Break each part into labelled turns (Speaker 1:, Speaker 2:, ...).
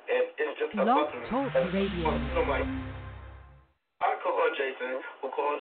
Speaker 1: and it's just a
Speaker 2: Blog
Speaker 1: button.
Speaker 2: Talk Radio.
Speaker 1: I call Jason, who calls.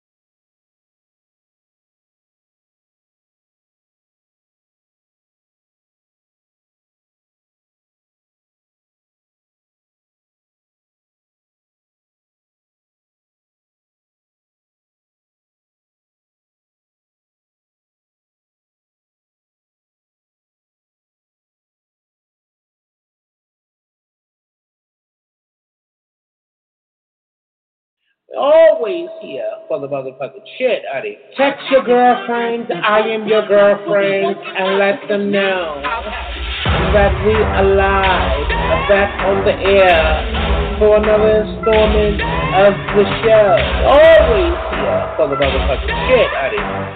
Speaker 3: Always here for the motherfucking shit, Eddie. Text your girlfriends, I am your girlfriend, and let them know that we are live, back on the air for another installment of the show. Always here for the motherfucking shit, Eddie.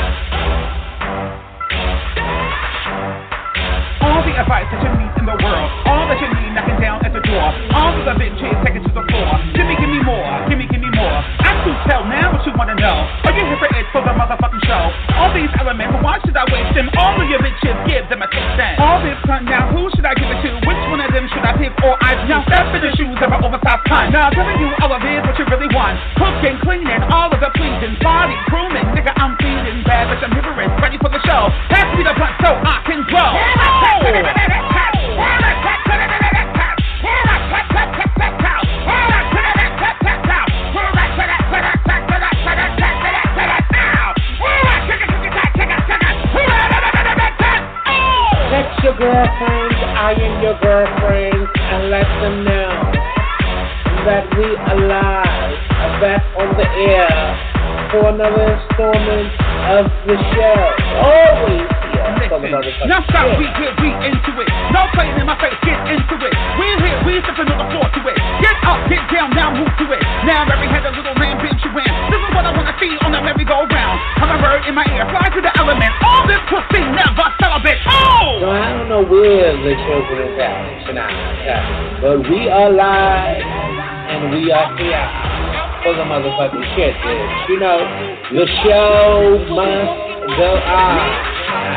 Speaker 4: All the advice that you need in the world, all that you need knocking down at the door, all of the bitches taking to the floor. Give me more, give me more. I can tell now what you wanna know. Are you here for it for the motherfucking show? All these elements, why should I waste them? All of your bitches, give them a taste then. All this time now, who should I give it to? Which one of them should I pick or I now step in the shoes of an oversized cunt? Now telling you all of it, what you really want. Cooking, cleaning, all of the pleasing, body grooming, nigga I'm feeling bad, but I'm hibbering, ready for the show. Pass me the blunt so I can grow.
Speaker 3: Text your girlfriends, I am your girlfriend, and let them know that we are live, back on the air for another installment of the show. Always here.
Speaker 4: Now stop, we into it. No playing in my face, get into it. We're here, we stepping on the floor to it. Get up, get down, now move to it. Now every head a little man, bitch you in. This is what I wanna see on the merry-go-round. Have a bird in my ear, fly to the element. All this pussy never celebrate. Oh!
Speaker 3: So I don't know where the children is at tonight, but we are live and we are here for the motherfucking shit, bitch. You know, the show must go on.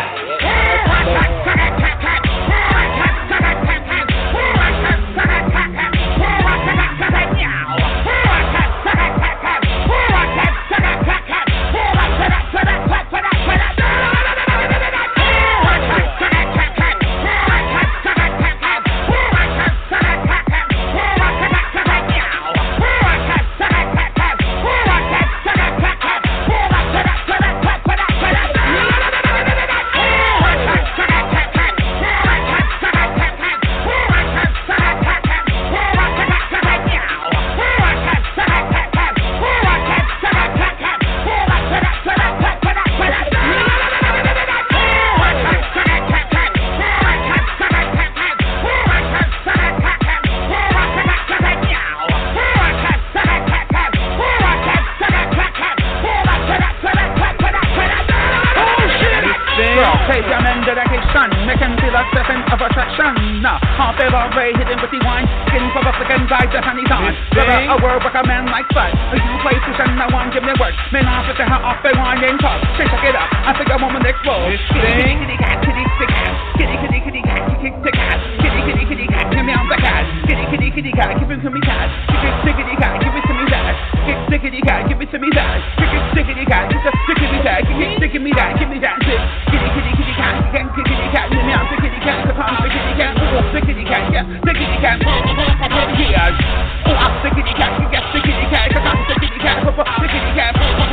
Speaker 4: Hidden with the wine, skin for the second guy, the honey's on. A word with a man like fun. You play pushing, no one give me work. Men off with the hat off, they wine and talk. Check it up, I think a woman explode. Kitty, kitty, cat, kitty, stick cat. Kitty, kitty, kitty, cat, kick the cat. Kitty, kitty, kitty, cat, give me on the cat. Kitty, kitty, kitty, cat, give it to me cat. Stickity cat, give it to me that. Kick stickity cat, give it to me that. Kick stickity cat, give the stickity cat. Kick stickity me that, give me that. Kitty, kitty, kitty, cat, kitty cat, give me on the kitty cat. The palm, the kitty cat, stickity cat, yeah. Stickity cat, yeah. Oh, I'm stickity cat, you get stickity cat, cause I'm stickity cat, stickity cat,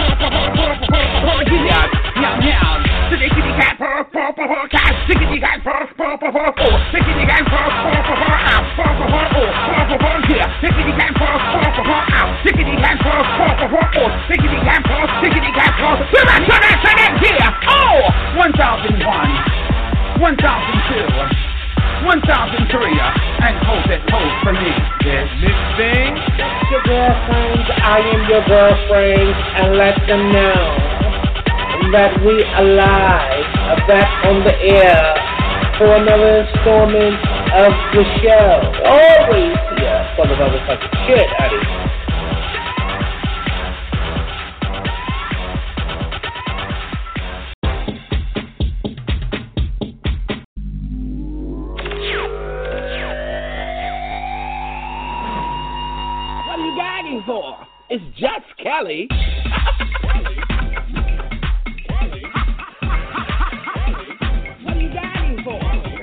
Speaker 4: yeah, meow, meow. Stickity cat, cat, stickity cat, oh, stickity cat, yeah, stickity cat, stickity cat, oh, stickity cat, yeah, oh, 1001, 1002. 1003, and hold for me, bitch.
Speaker 3: This thing? Your girlfriends, I am your girlfriend, and let them know that we are live, back on the air for another installment of the show. Always here for the motherfucking shit, Eddie. dying for? It's Jess Kelly. What are you dying for?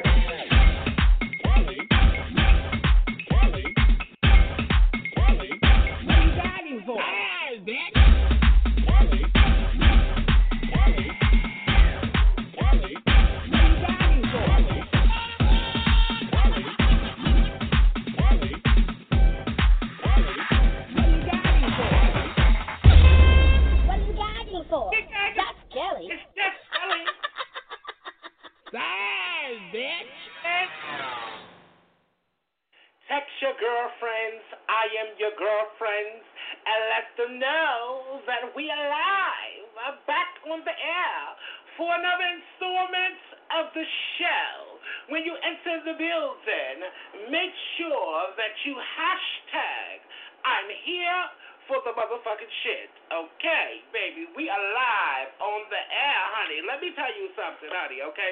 Speaker 1: Text your girlfriends, I am your girlfriends, and let them know that we are live, back on the air for another installment of the show. When you enter the building, make sure that you hashtag I'm here for the motherfucking shit. Okay, baby, we are live on the air, honey. Let me tell you something, honey, okay?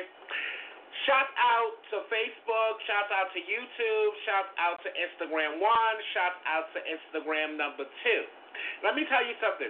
Speaker 1: Shout out to Facebook, shout out to YouTube, shout out to Instagram 1, shout out to Instagram number 2. Let me tell you something.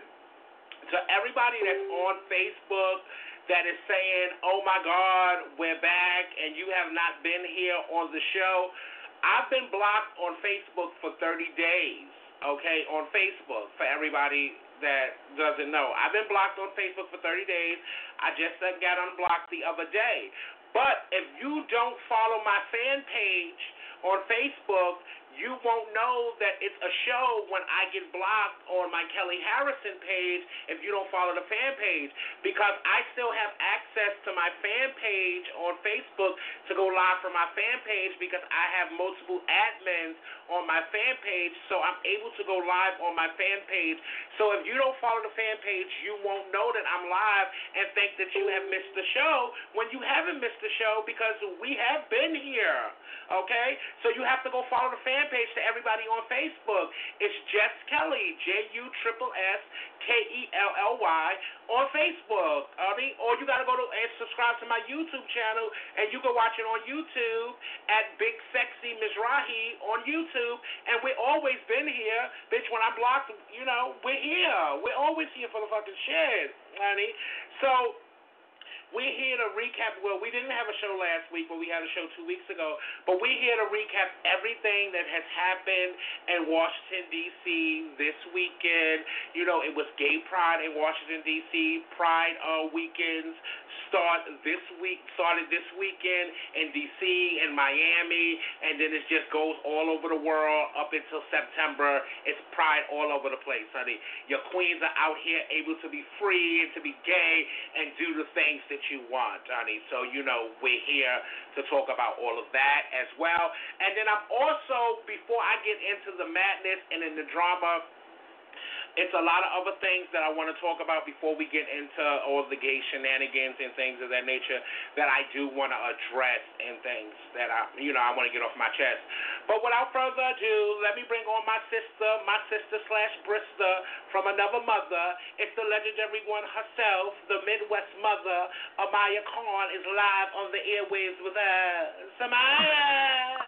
Speaker 1: To everybody that's on Facebook that is saying, oh my God, we're back and you have not been here on the show, I've been blocked on Facebook for 30 days, okay, on Facebook, for everybody that doesn't know. I've been blocked on Facebook for 30 days. I just got unblocked the other day. But if you don't follow my fan page on Facebook, you won't know that it's a show when I get blocked on my Kelly Harrison page if you don't follow the fan page, because I still have access to my fan page on Facebook to go live from my fan page because I have multiple admins on my fan page, so I'm able to go live on my fan page. So if you don't follow the fan page, you won't know that I'm live and think that you have missed the show when you haven't missed the show, because we have been here, okay? So you have to go follow the fan page to everybody on Facebook. It's Jess Kelly, JUSSKELLY on Facebook. Or you got to go to and subscribe to my YouTube channel, and you can watch it on YouTube at Big Sexy Mizrahi on YouTube. And we've always been here, bitch. When I'm blocked, you know, we're here. We're always here for the fucking shit, honey. So we're here to recap. Well, we didn't have a show last week, but we had a show 2 weeks ago. But we're here to recap everything that has happened in Washington, D.C. this weekend. You know, it was Gay Pride in Washington, D.C. Pride weekends started this weekend in D.C. and Miami, and then it just goes all over the world up until September. It's Pride all over the place, honey. Your queens are out here able to be free and to be gay and do the things that you want, honey. So, you know, we're here to talk about all of that as well. And then I'm also, before I get into the madness and in the drama, it's a lot of other things that I want to talk about before we get into all the gay shenanigans and things of that nature that I do want to address and things that I want to get off my chest. But without further ado, let me bring on my sister/Brista from another mother. It's the legendary one herself, the Midwest mother. Amaya Khan is live on the airwaves with us. Amaya!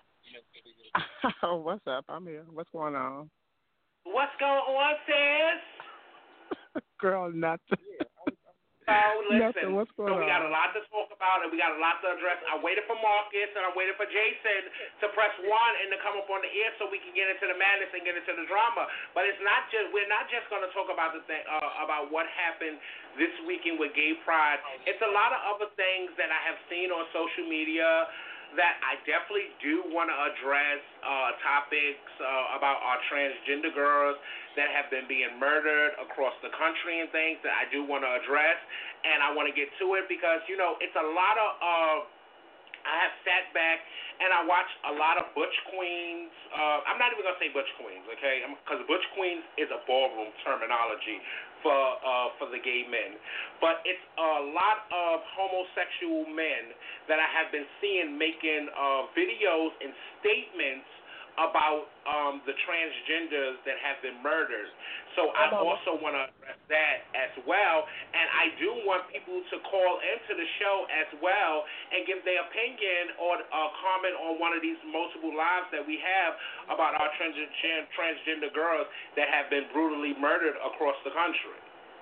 Speaker 2: What's up? I'm here. What's going on?
Speaker 1: What's going on, sis?
Speaker 2: Girl, nothing.
Speaker 1: Listen,
Speaker 2: nothing. What's going on?
Speaker 1: We got a lot to talk about and we got a lot to address. I waited for Marcus and I waited for Jason to press 1 and to come up on the air so we can get into the madness and get into the drama. But we're not just going to talk about the thing about what happened this weekend with Gay Pride. It's a lot of other things that I have seen on social media that I definitely do want to address, topics about our transgender girls that have been being murdered across the country and things that I do want to address, and I want to get to it because, you know, it's a lot of I have sat back and I watched a lot of Butch Queens. I'm not even going to say Butch Queens, okay, because Butch Queens is a ballroom terminology for the gay men. But it's a lot of homosexual men that I have been seeing making videos and statements about the transgenders that have been murdered. So I also want to address that as well. And I do want people to call into the show as well and give their opinion or comment on one of these multiple lives that we have about our transgender girls that have been brutally murdered across the country.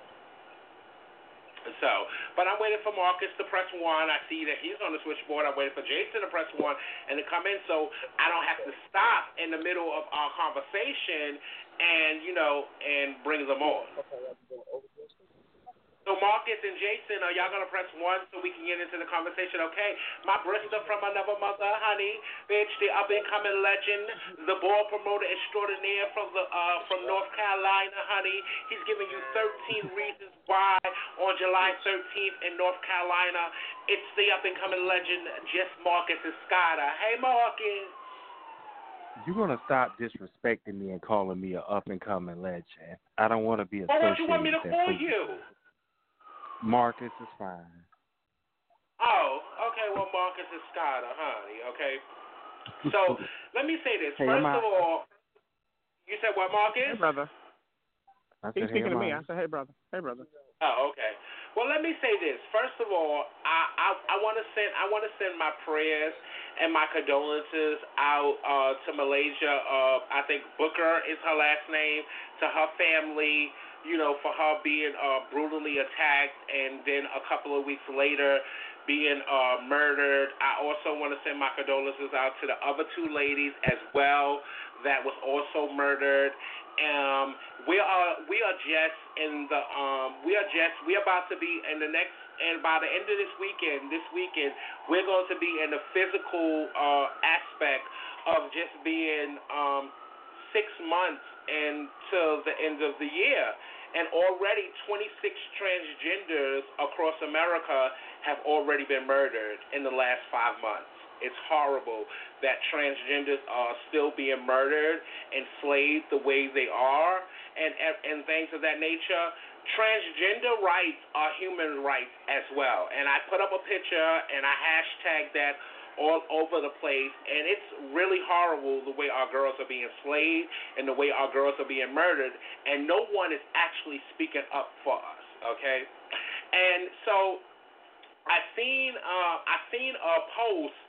Speaker 1: So, but I'm waiting for Marcus to press 1. I see that he's on the switchboard. I'm waiting for Jason to press 1 and to come in so I don't have to stop in the middle of our conversation and, and bring them on. So Marcus and Jason, are y'all going to press 1 so we can get into the conversation? Okay. My Bristol from another mother, honey. Bitch, the up-and-coming legend, the ball promoter extraordinaire from North Carolina, honey. He's giving you 13 reasons why on July 13th in North Carolina. It's the up-and-coming legend, Jess Marcus Escada. Hey, Marcus.
Speaker 5: You're going to stop disrespecting me and calling me an up-and-coming legend. I don't want to be associated with that.
Speaker 1: What do you want me to call you?
Speaker 5: Marcus is fine.
Speaker 1: Oh, okay. Well, Marcus Escada, honey. Okay. So let me say this. First of all, you said what, Marcus?
Speaker 2: Hey, brother. He's speaking to me. I said, hey, brother. Hey, brother.
Speaker 1: Oh, okay. Well, let me say this. First of all, I want to send my prayers and my condolences out to Malaysia. I think Booker is her last name, to her family. For her being brutally attacked and then a couple of weeks later being murdered. I also want to send my condolences out to the other 2 ladies as well that was also murdered. We are just in the we're about to be in the next, and by the end of this weekend, we're going to be in the physical aspect of just being 6 months until the end of the year. And already 26 transgenders across America have already been murdered in the last 5 months. It's horrible that transgenders are still being murdered, enslaved the way they are, and things of that nature. Transgender rights are human rights as well. And I put up a picture and I hashtagged that all over the place, and it's really horrible the way our girls are being enslaved and the way our girls are being murdered, and no one is actually speaking up for us, okay? And so I seen a post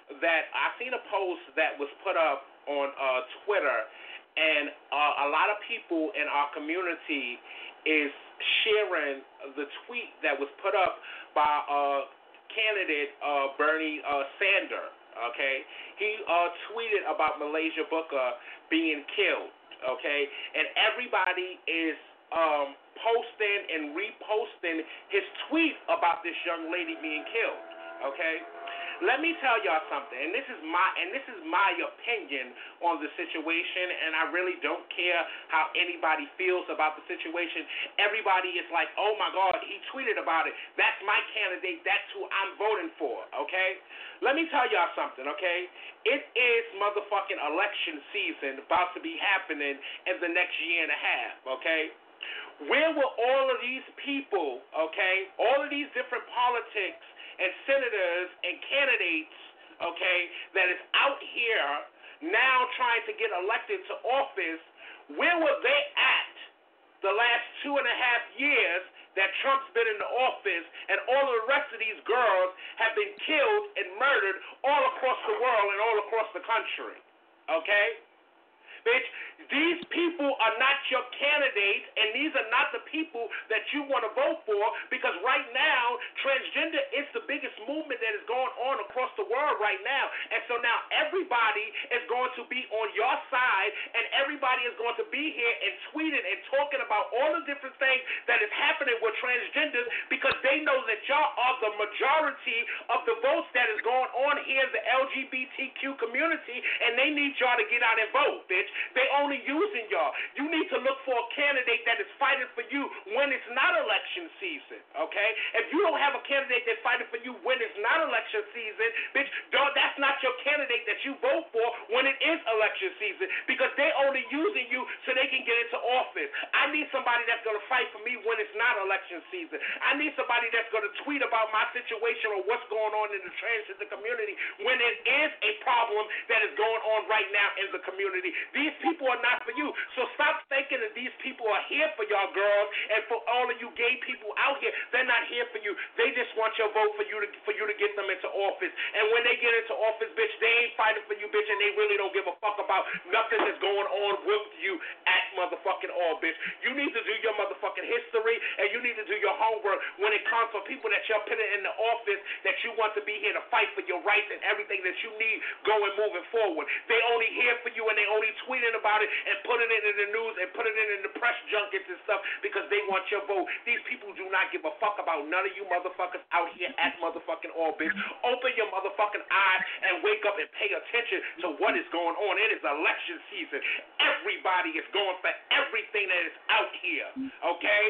Speaker 1: that was put up on Twitter, and a lot of people in our community is sharing the tweet that was put up by candidate Bernie Sanders. Okay, he tweeted about Malaysia Booker being killed. Okay, and everybody is posting and reposting his tweet about this young lady being killed. Okay, let me tell y'all something, and this is my opinion on the situation, and I really don't care how anybody feels about the situation. Everybody is like, oh my God, he tweeted about it. That's my candidate. That's who I'm voting for. Okay, let me tell y'all something. Okay, it is motherfucking election season about to be happening in the next year and a half. Okay. Where will all of these people, okay, all of these different politics and senators and candidates, okay, that is out here now trying to get elected to office, where were they at the last 2.5 years that Trump's been in the office and all of the rest of these girls have been killed and murdered all across the world and all across the country, okay? Bitch, these people are not your candidates, and these are not the people that you want to vote for, because right now, transgender is the biggest movement that is going on across the world right now. And so now everybody is going to be on your side, and everybody is going to be here and tweeting and talking about all the different things that is happening with transgenders, because they know that y'all are the majority of the votes that is going on here in the LGBTQ community, and they need y'all to get out and vote, bitch. They only using y'all. You need to look for a candidate that is fighting for you when it's not election season, okay? If you don't have a candidate that's fighting for you when it's not election season, bitch, that's not your candidate that you vote for when it is election season, because they only using you so they can get into office. I need somebody that's going to fight for me when it's not election season. I need somebody that's going to tweet about my situation or what's going on in the transgender community when it is a problem that is going on right now in the community. These people are not for you. So stop thinking that these people are here for y'all girls, and for all of you gay people out here, they're not here for you. They just want your vote for you to get them into office. And when they get into office, bitch, they ain't fighting for you, bitch, and they really don't give a fuck about nothing that's going on with you at motherfucking all, bitch. You need to do your motherfucking history, and you need to do your homework when it comes for people that you're putting in the office that you want to be here to fight for your rights and everything that you need going moving forward. They only here for you, and they only tweeting about it and putting it in the news and putting it in the press junkets and stuff because they want your vote. These people do not give a fuck about none of you motherfuckers out here at motherfucking all, bitch. Open your motherfucking eyes and wake up and pay attention to what is going on. It is election season. Everybody is going for everything that is out here, okay?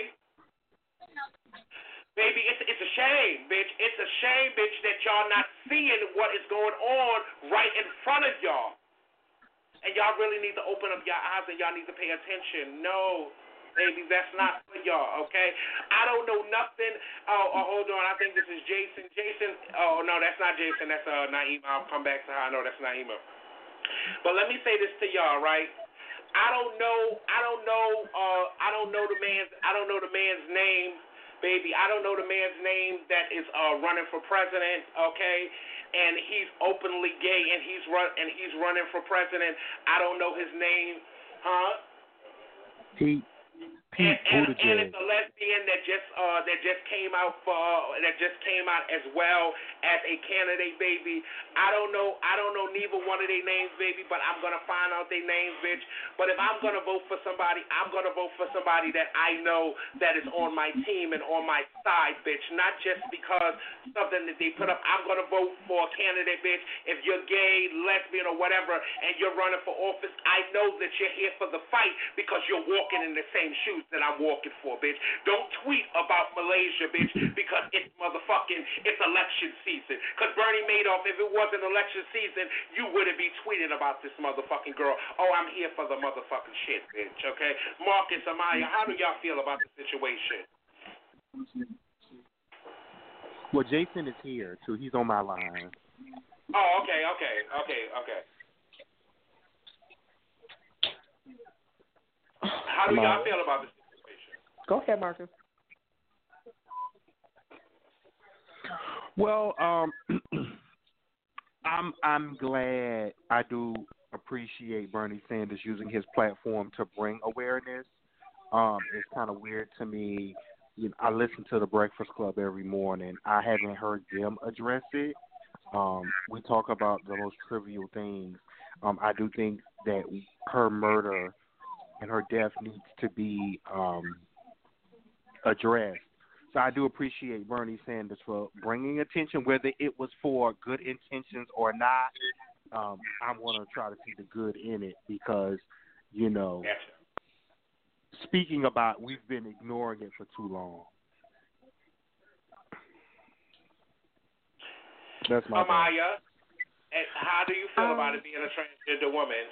Speaker 1: Baby, it's a shame, bitch. It's a shame, bitch, that y'all not seeing what is going on right in front of y'all. And y'all really need to open up your eyes and y'all need to pay attention. No, baby, that's not for y'all, okay? I don't know nothing. Hold on. I think this is Jason. No, that's not Jason. That's Naima. I'll come back to her. No, that's Naima. But let me say this to y'all, right? I don't know the man's name. Baby, I don't know the man's name that is running for president, okay? And he's openly gay and he's running for president. I don't know his name, huh?
Speaker 5: Pete Buttigieg.
Speaker 1: And it's a lesbian that just came out as well as a candidate, baby. I don't know neither one of their names, baby, but I'm gonna find out their names, bitch. But if I'm gonna vote for somebody, I'm gonna vote for somebody that I know that is on my team and on my side, bitch. Not just because something that they put up. I'm gonna vote for a candidate, bitch. If you're gay, lesbian, or whatever, and you're running for office, I know that you're here for the fight because you're walking in the same shoes that I'm walking for, bitch. Don't tweet about Malaysia, bitch, because it's election season. Because Bernie Madoff, if it wasn't election season, you wouldn't be tweeting about this motherfucking girl. Oh, I'm here for the motherfucking shit, bitch, okay? Marcus, Amaya, how do y'all feel about the situation?
Speaker 5: Well, Jason is here, too. He's on my line.
Speaker 1: Oh, okay. How do y'all feel about this situation?
Speaker 2: Go ahead, Marcus.
Speaker 5: Well, I'm glad. I do appreciate Bernie Sanders using his platform to bring awareness. It's kind of weird to me. You know, I listen to the Breakfast Club every morning. I haven't heard them address it. We talk about the most trivial things. I do think that her murder and her death needs to be addressed. So I do appreciate Bernie Sanders for bringing attention, whether it was for good intentions or not. I want to try to see the good in it because, you know, speaking about, we've been ignoring it for too long. That's my
Speaker 1: Amaya, how do you feel about it being a transgender woman?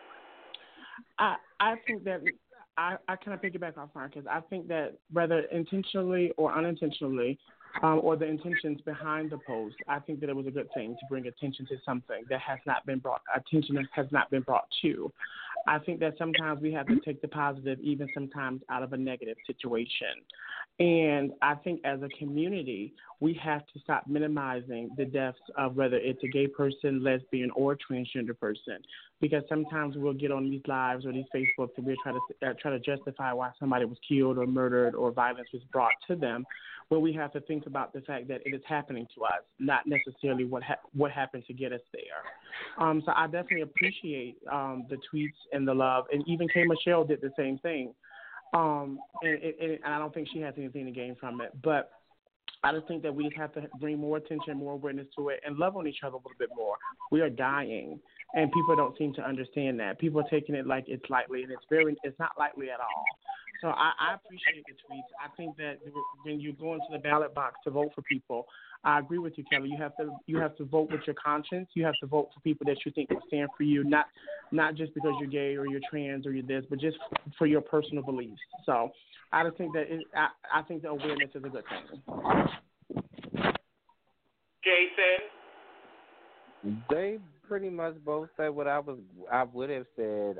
Speaker 2: I think that I kind of piggyback off Marcus. I think that whether intentionally or unintentionally, or the intentions behind the post, I think that it was a good thing to bring attention to something that has not been brought to. I think that sometimes we have to take the positive, even sometimes out of a negative situation. And I think as a community, we have to stop minimizing the deaths of whether it's a gay person, lesbian, or transgender person, because sometimes we'll get on these lives or these Facebooks and we'll try to justify why somebody was killed or murdered or violence was brought to them, when we have to think about the fact that it is happening to us, not necessarily what happened to get us there. So I definitely appreciate the tweets and the love, and even K. Michelle did the same thing. And I don't think she has anything to gain from it. But I just think that we just have to bring more attention, more awareness to it, and love on each other a little bit more. We are dying, and people don't seem to understand that. People are taking it like it's lightly, and it's not lightly at all. So I appreciate the tweets. I think that when you go into the ballot box to vote for people, I agree with you, Kelly. You have to vote with your conscience. You have to vote for people that you think will stand for you, not just because you're gay or you're trans or you're this, but just for your personal beliefs. So I just think that I think the awareness is a good thing.
Speaker 1: Jason?
Speaker 6: pretty much both said what I would have said.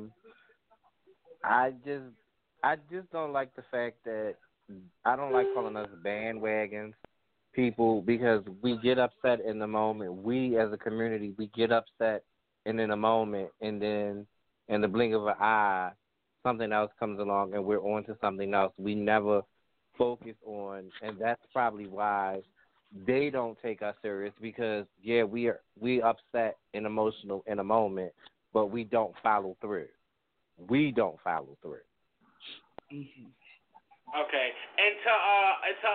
Speaker 6: I just I just don't like the fact that I don't like calling us bandwagons people because we get upset in the moment. We as a community we get upset and in a moment and then in the blink of an eye something else comes along and we're on to something else. We never focus on and that's probably why they don't take us serious because yeah, we upset and emotional in a moment, but we don't follow through. We don't follow through.
Speaker 2: Mm-hmm.
Speaker 1: Okay, and to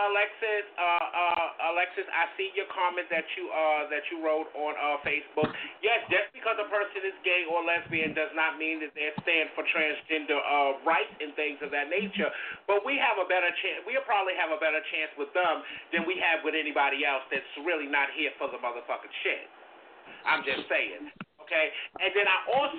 Speaker 1: Alexis, I see your comment that you wrote on Facebook. Yes, just because a person is gay or lesbian does not mean that they stand for transgender rights and things of that nature. But we have a better chance. We'll probably have a better chance with them than we have with anybody else that's really not here for the motherfucking shit. I'm just saying. Okay, and then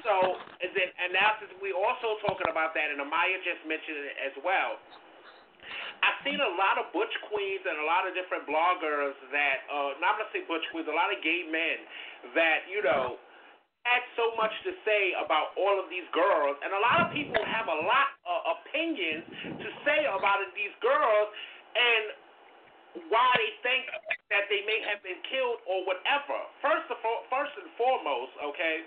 Speaker 1: now since we also talking about that, and Amaya just mentioned it as well. I've seen a lot of butch queens and a lot of different bloggers that, not going to say butch queens, a lot of gay men that, had so much to say about all of these girls. And a lot of people have a lot of opinions to say about these girls and why they think that they may have been killed or whatever. First and foremost, okay,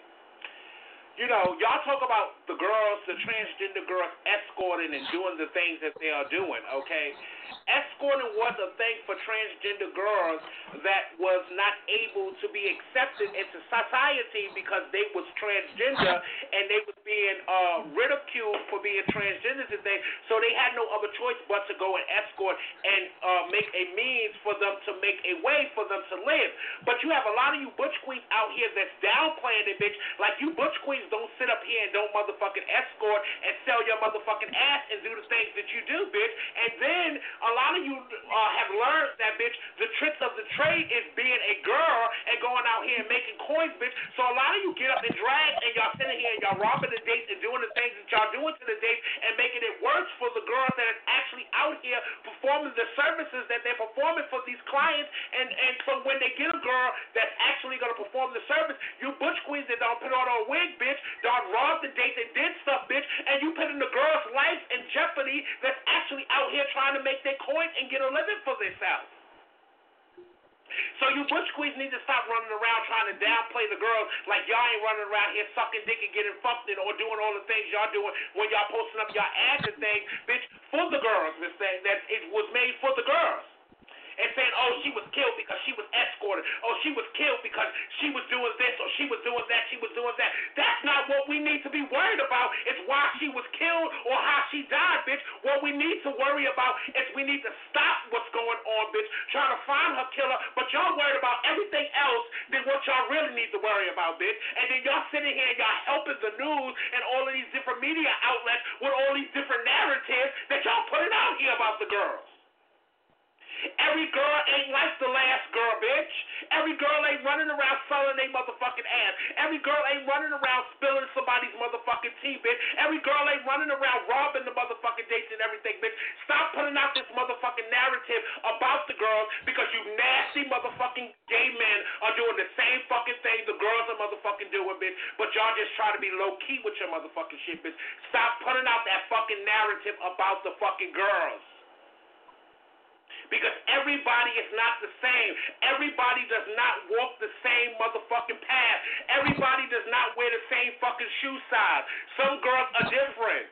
Speaker 1: y'all talk about the girls, the transgender girls escorting and doing the things that they are doing, okay? Escorting was a thing for transgender girls that was not able to be accepted into society because they was transgender and they was being ridiculed for being transgenders and things, so they had no other choice but to go and escort and make a means for them to make a way for them to live. But you have a lot of you butch queens out here that's downplaying it, bitch. Like you butch queens don't sit up here and don't motherfucking escort and sell your motherfucking ass and do the things that you do, bitch. And then a lot of you have learned that, bitch, the tricks of the trade is being a girl and going out here and making coins, bitch. So a lot of you get up and drag and y'all sitting here and y'all robbing the dates and doing the things that y'all doing to the dates and making it worse for the girls that are actually out here performing the services that they're performing for these clients. And so when they get a girl that's actually going to perform the service, you butch queens that don't put on a wig, bitch, don't rob the date and did stuff, bitch, and you putting the girl's life in jeopardy that's actually out here trying to make their coin and get a living for themselves. So you butch queens need to stop running around trying to downplay the girls like y'all ain't running around here sucking dick and getting fucked in or doing all the things y'all doing when y'all posting up y'all ads and things, bitch, for the girls, bitch, that it was made for the girls. And saying, oh, she was killed because she was escorted. Oh, she was killed because she was doing this or she was doing that, she was doing that. That's not what we need to be worried about. It's why she was killed or how she died, bitch. What we need to worry about is we need to stop what's going on, bitch, trying to find her killer, but y'all worried about everything else than what y'all really need to worry about, bitch. And then y'all sitting here and y'all helping the news and all of these different media outlets with all these different narratives that y'all putting out here about the girls. Every girl ain't like the last girl, bitch. Every girl ain't running around selling their motherfucking ass. Every girl ain't running around spilling somebody's motherfucking tea, bitch. Every girl ain't running around robbing the motherfucking dates and everything, bitch. Stop putting out this motherfucking narrative about the girls because you nasty motherfucking gay men are doing the same fucking thing the girls are motherfucking doing, bitch. But y'all just try to be low-key with your motherfucking shit, bitch. Stop putting out that fucking narrative about the fucking girls. Because everybody is not the same. Everybody does not walk the same motherfucking path. Everybody does not wear the same fucking shoe size. Some girls are different.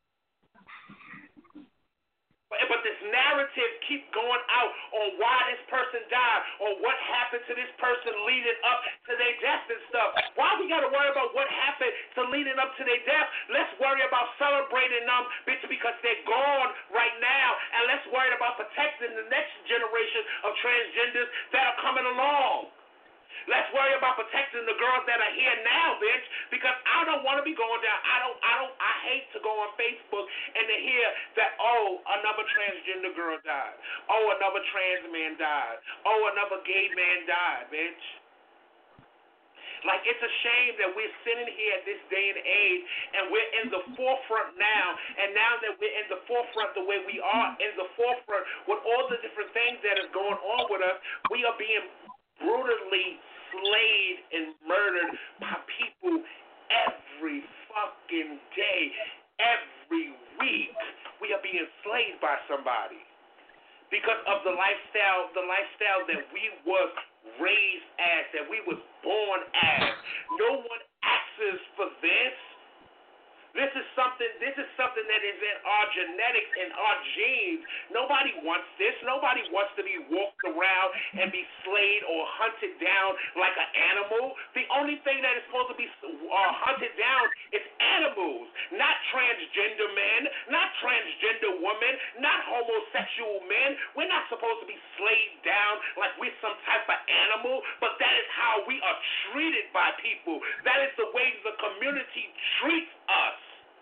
Speaker 1: But this narrative keep going out on why this person died or what happened to this person leading up to their death and stuff. Why we got to worry about what happened to leading up to their death? Let's worry about celebrating them, bitch, because they're gone right now. And let's worry about protecting the next generation of transgenders that are coming along. Let's worry about protecting the girls that are here now, bitch, because I don't want to be going down. I hate to go on Facebook and to hear that, oh, another transgender girl died. Oh, another trans man died. Oh, another gay man died, bitch. Like, it's a shame that we're sitting here at this day and age and we're in the forefront now. And now that we're in the forefront the way we are in the forefront with all the different things that is going on with us, we are being brutally slayed and murdered by people every fucking day, every week. We are being enslaved by somebody because of the lifestyle that we was raised as, that we was born as. No one asks for this. This is something that is in our genetics and our genes. Nobody wants this. Nobody wants to be walked around and be slayed or hunted down like an animal. The only thing that is supposed to be hunted down is animals, not transgender men, not transgender women, not homosexual men. We're not supposed to be slayed down like we're some type of animal, but that is how we are treated by people. That is the way the community treats us.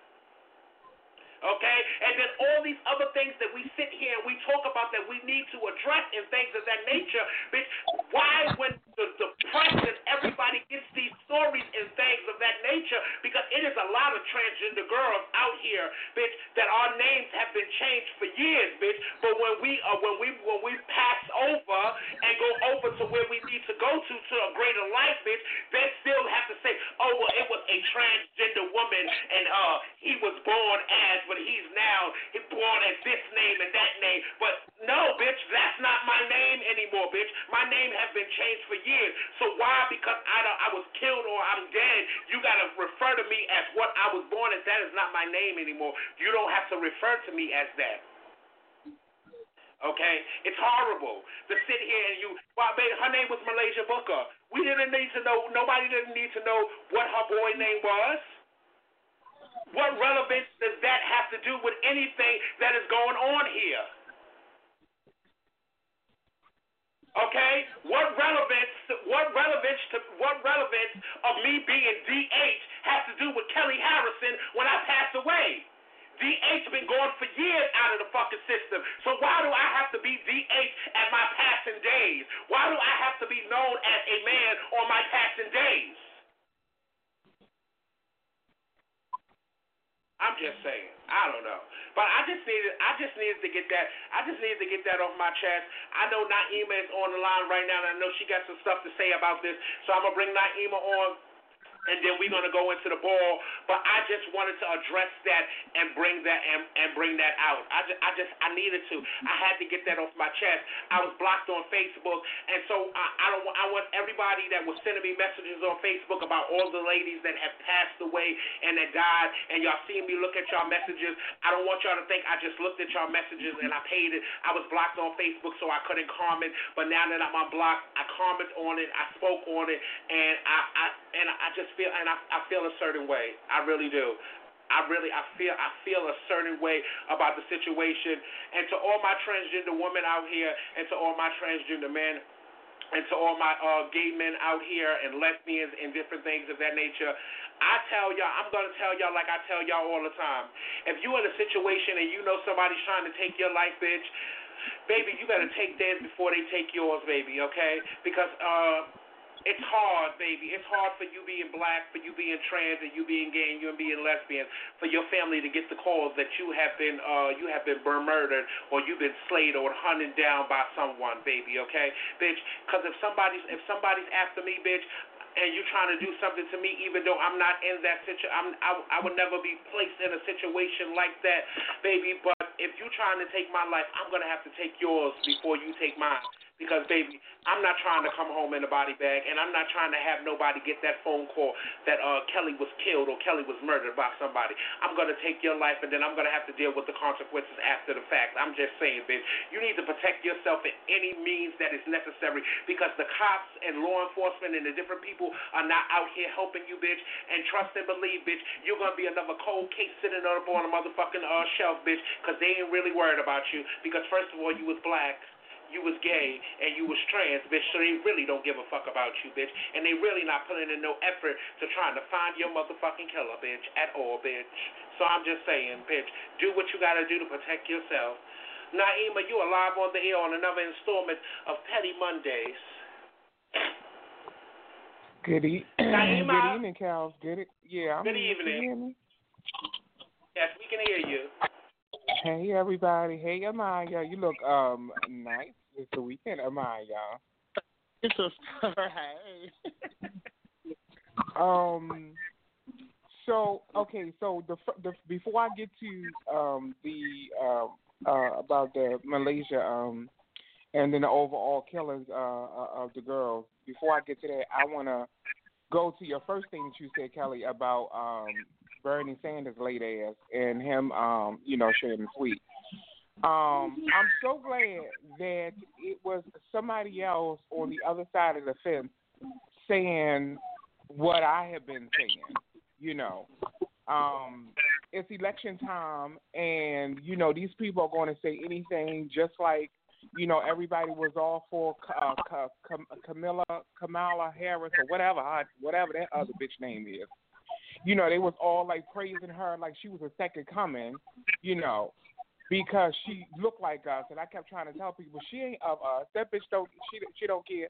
Speaker 1: Okay? And then all these other things that we sit here and we talk about that we need to address and things of that nature, bitch, why when the press and everybody gets these stories and things of that nature? Because it is a lot of transgender girls out here, bitch, that our names have been changed for years, bitch. But when we pass over and go over to where we need to go to a greater life, bitch, they still have to say, oh, well, it was a transgender woman and he was born as, but he's born as this name and that name. But no, bitch, that's not my name anymore, bitch. My name has been changed for years. So why? Because I was killed or I'm dead, you got to refer to me as what I was born as. That is not my name anymore. You don't have to refer to me as that. Okay? It's horrible to sit here and baby, her name was Malaysia Booker. We didn't need to know, nobody didn't need to know what her boy name was. What relevance does that have to do with anything that is going on here? Okay? What relevance of me being DH has to do with Kelly Harrison when I pass away? DH been gone for years out of the fucking system. So why do I have to be DH at my passing days? Why do I have to be known as a man on my passing days? I'm just saying. I don't know. But I just needed to get that off my chest. I know Naima is on the line right now, and I know she got some stuff to say about this. So I'm gonna bring Naima on, and then we're gonna go into the ball. But I just wanted to address that and bring that out. I needed to. I had to get that off my chest. I was blocked on Facebook, and so I want everybody that was sending me messages on Facebook about all the ladies that have passed away and that died, and y'all seen me look at y'all messages. I don't want y'all to think I just looked at y'all messages and I paid it. I was blocked on Facebook, so I couldn't comment. But now that I'm unblocked, I comment on it. I spoke on it, and I just feel, and I feel a certain way. I really do. I feel a certain way about the situation. And to all my transgender women out here, and to all my transgender men, and to all my gay men out here and lesbians and different things of that nature, I tell y'all, I'm going to tell y'all like I tell y'all all the time. If you're in a situation and you know somebody's trying to take your life, bitch, baby, you better take theirs before they take yours, baby, okay? Because it's hard, baby. It's hard for you being black, for you being trans, and you being gay, and you being lesbian, for your family to get the calls that you have been murdered, or you've been slayed or hunted down by someone, baby. Okay, bitch. Because if somebody's after me, bitch, and you trying to do something to me, even though I'm not in that situation, I would never be placed in a situation like that, baby. But if you trying to take my life, I'm gonna have to take yours before you take mine. Because, baby, I'm not trying to come home in a body bag, and I'm not trying to have nobody get that phone call that Kelly was killed or Kelly was murdered by somebody. I'm going to take your life, and then I'm going to have to deal with the consequences after the fact. I'm just saying, bitch, you need to protect yourself in any means that is necessary, because the cops and law enforcement and the different people are not out here helping you, bitch. And trust and believe, bitch, you're going to be another cold case sitting up on a motherfucking shelf, bitch, because they ain't really worried about you. Because, first of all, you was black, you was gay, and you was trans, bitch, so they really don't give a fuck about you, bitch. And they really not putting in no effort to trying to find your motherfucking killer, bitch, at all, bitch. So I'm just saying, bitch, do what you got to do to protect yourself. Naima, you are live on the air on another installment of Petty Mondays.
Speaker 7: Good
Speaker 1: Naima.
Speaker 7: evening, Cal. Good evening. Can you hear me?
Speaker 1: Yes, we can hear you.
Speaker 7: Hey, everybody. Hey, Amaya. You look nice. It's the weekend, Amaya.
Speaker 2: It's a hey.
Speaker 7: So okay, so the before I get to about the Malaysia and then the overall killings of the girls. Before I get to that, I want to go to your first thing that you said, Kelly, about Bernie Sanders' late ass and him, sharing the tweet. I'm so glad that it was somebody else on the other side of the fence saying what I have been saying. It's election time, and these people are going to say anything, just like everybody was all for Kamala Harris or whatever that other bitch name is. They was all like praising her like she was a second coming, because she looked like us. And I kept trying to tell people she ain't of us. That bitch she don't care.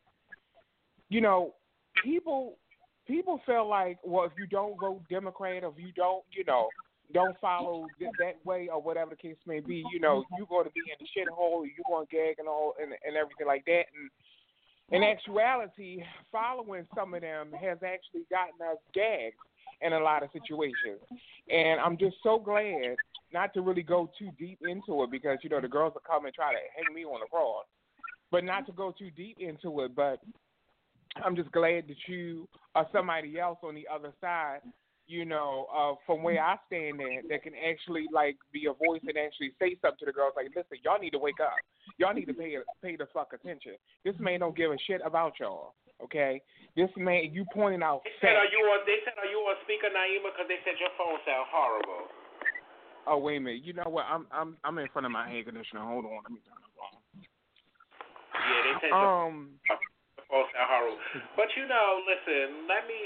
Speaker 7: People feel like, well, if you don't vote Democrat, or if you don't follow that way or whatever the case may be, you're going to be in the shithole, you're going to gag and all and everything like that. And in actuality, following some of them has actually gotten us gagged in a lot of situations. And I'm just so glad not to really go too deep into it, because, the girls will come and try to hang me on the cross, but not to go too deep into it. But I'm just glad that you or somebody else on the other side, from where I stand there, that can actually like be a voice and actually say something to the girls like, listen, y'all need to wake up. Y'all need to pay the fuck attention. This man don't give a shit about y'all. Okay? This man, you pointing out.
Speaker 1: They said, are you on speaker, Naima? Because they said your phone sound horrible.
Speaker 7: Oh, wait a minute. You know what? I'm in front of my air conditioner. Hold on. Let me turn it on.
Speaker 1: Yeah, they said your phone sound horrible. But listen,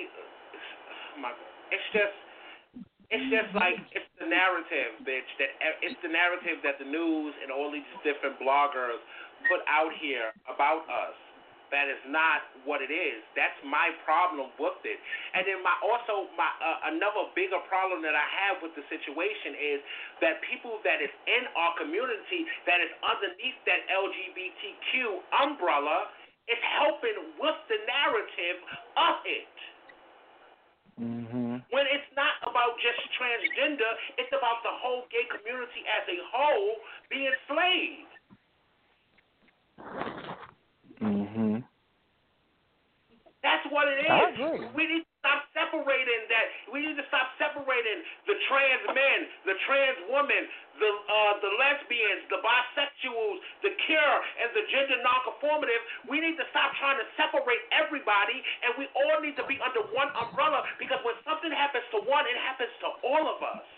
Speaker 1: it's just like it's the narrative, bitch. It's the narrative that the news and all these different bloggers put out here about us. That is not what it is. That's my problem with it. And then another bigger problem that I have with the situation is that people that is in our community that is underneath that LGBTQ umbrella is helping with the narrative of it.
Speaker 7: Mm-hmm.
Speaker 1: When it's not about just transgender, it's about the whole gay community as a whole being enslaved.
Speaker 7: Mm-hmm.
Speaker 1: That's what it is.
Speaker 7: I agree.
Speaker 1: We need to stop separating that. We need to stop separating the trans men, the trans women, the lesbians, the bisexuals, the queer, and the gender nonconformative. We need to stop trying to separate everybody, and we all need to be under one umbrella, because when something happens to one, it happens to all of us.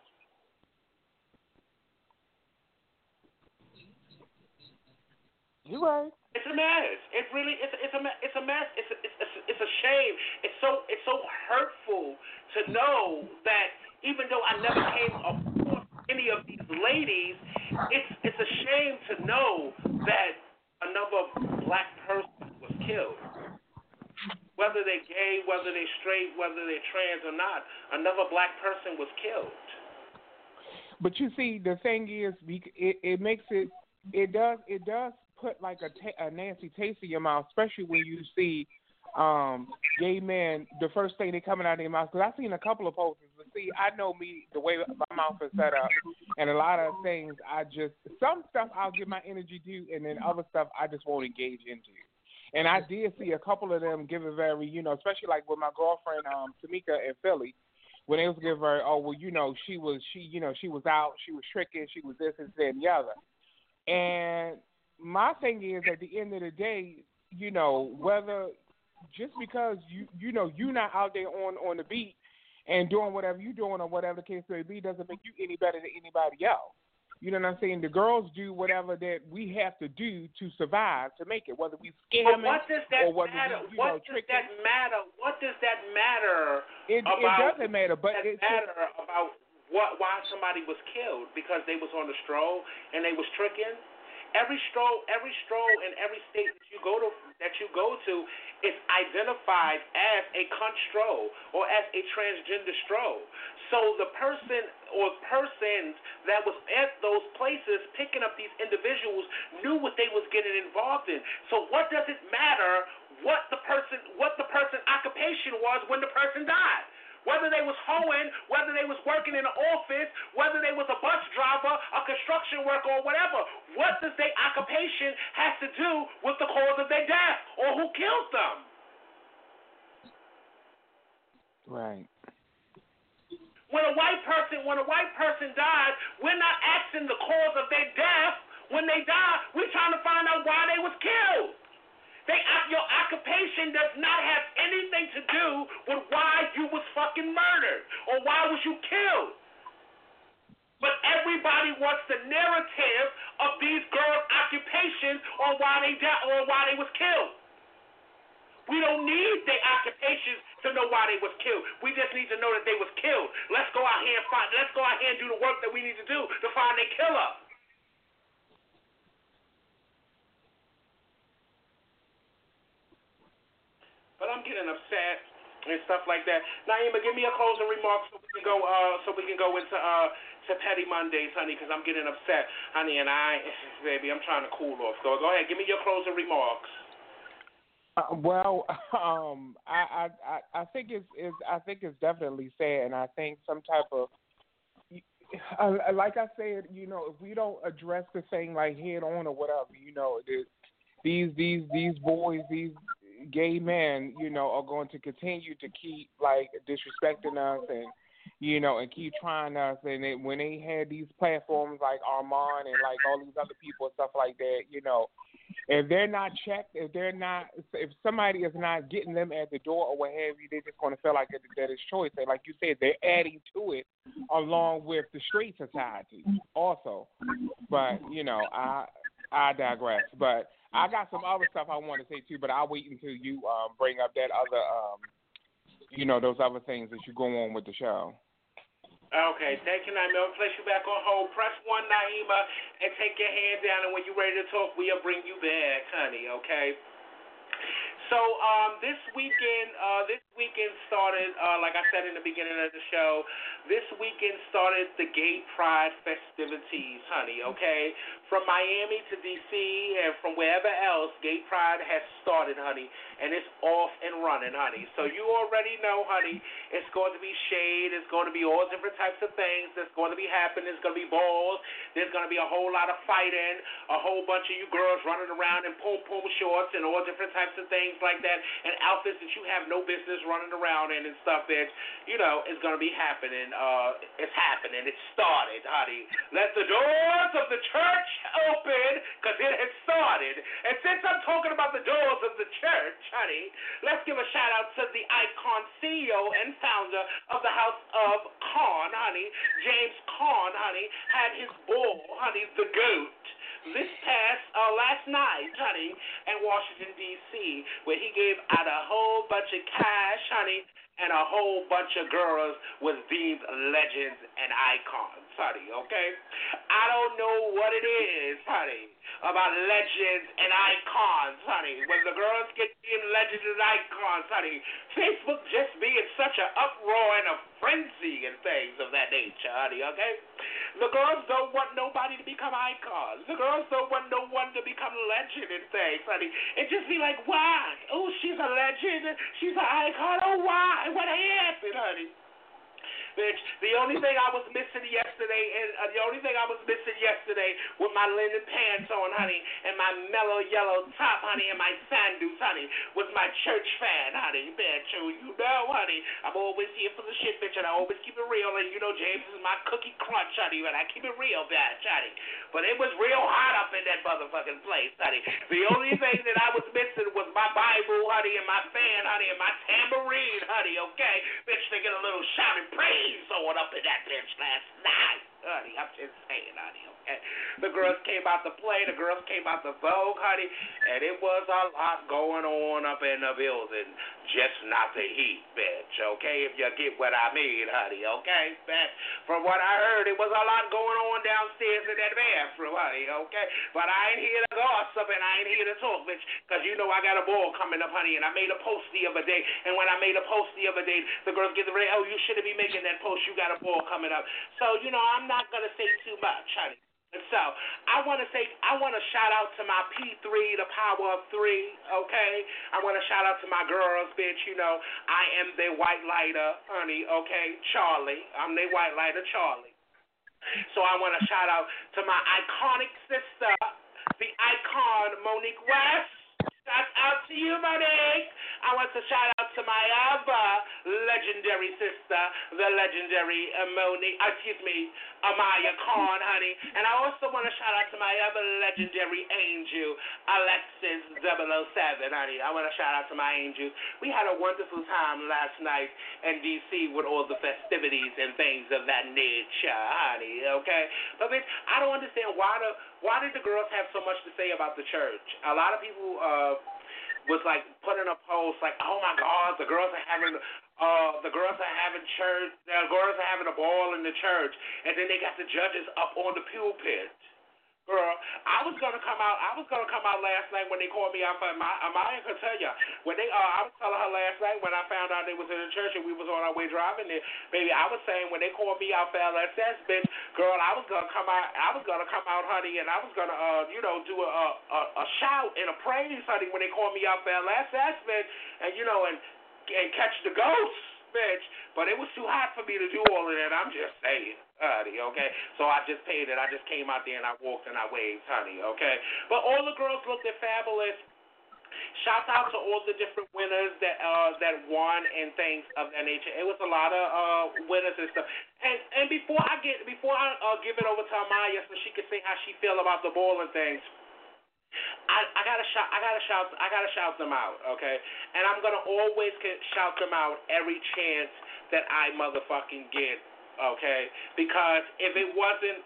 Speaker 7: You're right.
Speaker 1: It's a mess. It really it's a mess. It's a shame. It's so hurtful to know that even though I never came across any of these ladies, it's a shame to know that another black person was killed. Whether they're gay, whether they're straight, whether they're trans or not, another black person was killed.
Speaker 7: But you see, the thing is, it makes it does put like a nasty taste in your mouth, especially when you see gay men, the first thing they coming out of their mouth. Because I've seen a couple of posts, but see, I know me, the way my mouth is set up, and a lot of things some stuff I'll give my energy to, and then other stuff I just won't engage into. And I did see a couple of them give it very, especially like with my girlfriend Tamika in Philly, when they was giving her, she was out, she was tricking, she was this and that and the other. And my thing is, at the end of the day, whether just because you're not out there on the beat and doing whatever you're doing or whatever the case may be, doesn't make you any better than anybody else. You know what I'm saying? The girls do whatever that we have to do to survive, to make it, whether we scamming or whether
Speaker 1: matter?
Speaker 7: we,
Speaker 1: what does that matter? What does that matter?
Speaker 7: It doesn't matter, but it
Speaker 1: matter about why somebody was killed because they was on the stroll and they was tricking. Every stroll in every state that you go to is identified as a cunt stroll or as a transgender stroll. So the person or persons that was at those places picking up these individuals knew what they was getting involved in. So what does it matter what the person occupation was when the person died? Whether they was hoeing, whether they was working in an office, whether they was a bus driver, a construction worker, or whatever. What does their occupation have to do with the cause of their death or who killed them?
Speaker 7: Right.
Speaker 1: When a white person dies, we're not asking the cause of their death. When they die, we're trying to find out why they was killed. Your occupation does not have anything to do with why you was fucking murdered or why was you killed. But everybody wants the narrative of these girls' occupations or why they died or why they was killed. We don't need their occupations to know why they was killed. We just need to know that they was killed. Let's go out here and do the work that we need to do to find their killer. But I'm getting upset and stuff like that. Naima, give me a closing remark so we can go into to Petty Mondays, honey, because I'm getting upset, honey, and baby, I'm trying to cool off. So go ahead, give me your closing remarks.
Speaker 7: I think it's definitely sad, and I think some type of like I said, if we don't address the thing like head on or whatever, these boys, these gay men, are going to continue to keep like disrespecting us and and keep trying us. And when they had these platforms like Armand and like all these other people and stuff like that, if they're not checked, if somebody is not getting them at the door or what have you, they're just going to feel like that is choice. And like you said, they're adding to it along with the straight society also. But I digress. But I got some other stuff I want to say too, but I'll wait until you bring up that other, those other things that you go on with the show.
Speaker 1: Okay, thank you, Naima. I'll place you back on hold. Press 1, Naima, and take your hand down, and when you're ready to talk, we'll bring you back, honey, okay? So this weekend started, like I said in the beginning of the show, this weekend started the Gay Pride festivities, honey, okay? From Miami to D.C. and from wherever else, Gay Pride has started, honey, and it's off and running, honey. So you already know, honey, it's going to be shade, it's going to be all different types of things that's going to be happening. There's going to be balls, there's going to be a whole lot of fighting, a whole bunch of you girls running around in pom-pom shorts and all different types of things like that, and outfits that you have no business running around in and stuff that, is going to be happening. It's happening. It started, honey. Let the doors of the church open, because it has started. And since I'm talking about the doors of the church, honey, let's give a shout out to the icon CEO and founder of the House of Con, honey. James Con, honey, had his ball, honey, the GOAT, this past last night, honey, in Washington, D.C., where he gave out a whole bunch of cash, honey, and a whole bunch of girls was deemed legends and icons, honey, okay? I don't know what it is, honey, about legends and icons, honey. When the girls get deemed legends and icons, honey, Facebook just be in such an uproar and a frenzy and things of that nature, honey, okay? The girls don't want nobody to become icons. The girls don't want no one to become legend and things, honey. It just be like, why? Oh, she's a legend. She's an icon. Oh, why? What happened, honey? Bitch, the only thing I was missing yesterday with my linen pants on, honey, and my mellow yellow top, honey, and my sandals, honey, was my church fan, honey, bitch. You know, honey, I'm always here for the shit, bitch, and I always keep it real, and James is my cookie crunch, honey, and I keep it real, bitch, honey. But it was real hot up in that motherfucking place, honey. The only thing that I was missing was my Bible, honey, and my fan, honey, and my tambourine, honey, okay? Bitch, they get a little shout and praise on up in that bitch last night. honey. I'm just saying, honey, okay? The girls came out to play, the girls came out to Vogue, honey, and it was a lot going on up in the building. Just not the heat, bitch, okay? If you get what I mean, honey, okay? Bitch. From what I heard, it was a lot going on downstairs in that bathroom, honey, okay? But I ain't here to gossip and I ain't here to talk, bitch, because you know I got a ball coming up, honey, and I made a post the other day, and when I made a post the other day, the girls get ready, oh, you shouldn't be making that post, you got a ball coming up. So, you know, I'm not going to say too much, honey. And so, I want to shout out to my P3, the power of 3, okay? I want to shout out to my girls, bitch, you know, I am their white lighter, honey, okay? Charlie, I'm their white lighter, Charlie. So I want to shout out to my iconic sister, the icon, Monique West. Shout out to you, Monique. I want to shout out to my other legendary sister, the legendary Amaya Khan, honey. And I also want to shout out to my other legendary angel, Alexis 007, honey. I want to shout out to my angel. We had a wonderful time last night in D.C. with all the festivities and things of that nature, honey, okay? But, bitch, I don't understand why did the girls have so much to say about the church? A lot of people was like putting a post like, oh my God, the girls are having church, the girls are having a ball in the church, and then they got the judges up on the pulpit. Girl, I was gonna come out last night when they called me out for Amaya could tell you. When I was telling her last night when I found out they was in the church and we was on our way driving there, baby, I was saying when they called me out for LSS, bitch, girl, I was gonna come out, honey, and I was gonna do a shout and a praise, honey, when they called me out for LSS, bitch, and catch the ghosts, bitch. But it was too hot for me to do all of that. I'm just saying, honey, okay? So I just paid it. I just came out there and I walked and I waved, honey, okay? But all the girls looked fabulous. Shout out to all the different winners that won and things of that nature. It was a lot of winners and stuff. And before I give it over to Amaya so she can say how she feel about the ball and things, I gotta shout them out, okay? And I'm gonna always shout them out every chance that I motherfucking get, okay? Because if it wasn't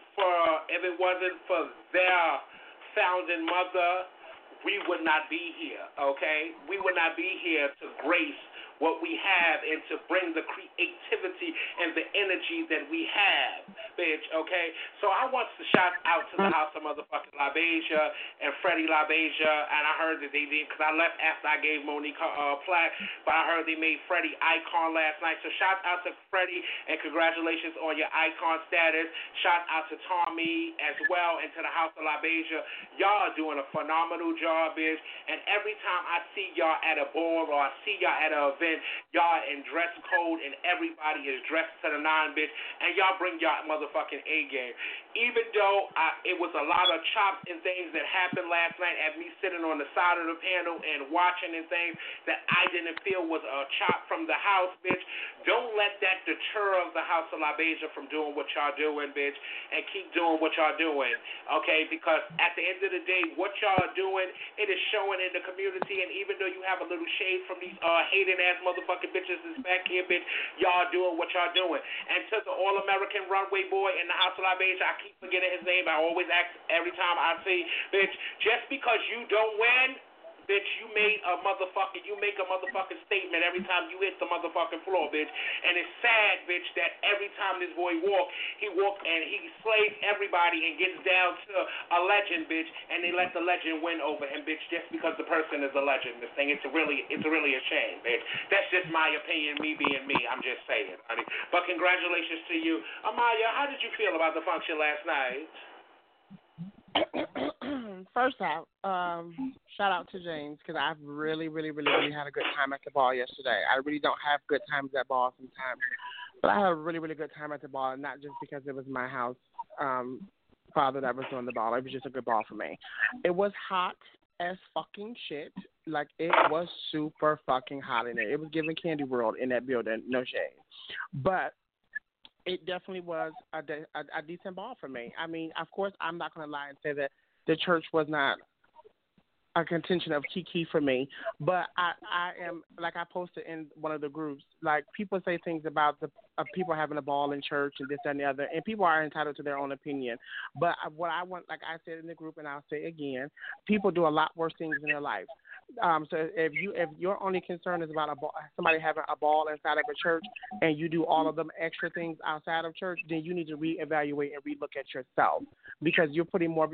Speaker 1: for their founding mother, we would not be here, okay? We would not be here to grace what we have and to bring the creativity and the energy that we have, bitch, okay? So I want to shout out to the House of Motherfucking LaBeija and Freddie LaBeija, and I heard that they did, because I left after I gave Monique her plaque, but I heard they made Freddie icon last night. So shout out to Freddie and congratulations on your icon status. Shout out to Tommy as well and to the House of LaBeija. Y'all are doing a phenomenal job, bitch, and every time I see y'all at a ball or I see y'all at an event, y'all in dress code and everybody is dressed to the nine, bitch, and y'all bring y'all motherfucking A game. Even though it was a lot of chops and things that happened last night at me sitting on the side of the panel and watching and things that I didn't feel was a chop from the house, bitch, don't let that deter of the House of LaBeija from doing what y'all doing, bitch, and keep doing what y'all doing, okay? Because at the end of the day, what y'all are doing, it is showing in the community, and even though you have a little shade from these hating-ass motherfucking bitches that's back here, bitch, y'all doing what y'all doing. And to the All-American runway boy in the House of LaBeija, I keep forgetting his name. I always ask every time I see, bitch, just because you don't win, bitch, you make a motherfucking statement every time you hit the motherfucking floor, bitch. And it's sad, bitch, that every time this boy he walk and he slays everybody and gets down to a legend, bitch, and they let the legend win over him, bitch, just because the person is a legend. This thing, it's really a shame, bitch. That's just my opinion, me being me. I'm just saying, honey. But congratulations to you. Amaya, how did you feel about the function last night?
Speaker 2: First out, shout out to James because I've really had a good time at the ball yesterday. I really don't have good times at ball sometimes, but I had a really good time at the ball, and not just because it was my house father that was doing the ball. It was just a good ball for me. It was hot as fucking shit. Like, it was super fucking hot in there. It was giving Candy World in that building, no shade. But it definitely was a decent ball for me. I mean, of course, I'm not going to lie and say that the church was not a contention of Kiki for me, but I am like I posted in one of the groups. Like people say things about the people having a ball in church and this that, and the other, and people are entitled to their own opinion. But what I want, like I said in the group, and I'll say again, people do a lot worse things in their life. So if your only concern is about somebody having a ball inside of a church, and you do all of them extra things outside of church, then you need to reevaluate and relook at yourself, because you're putting more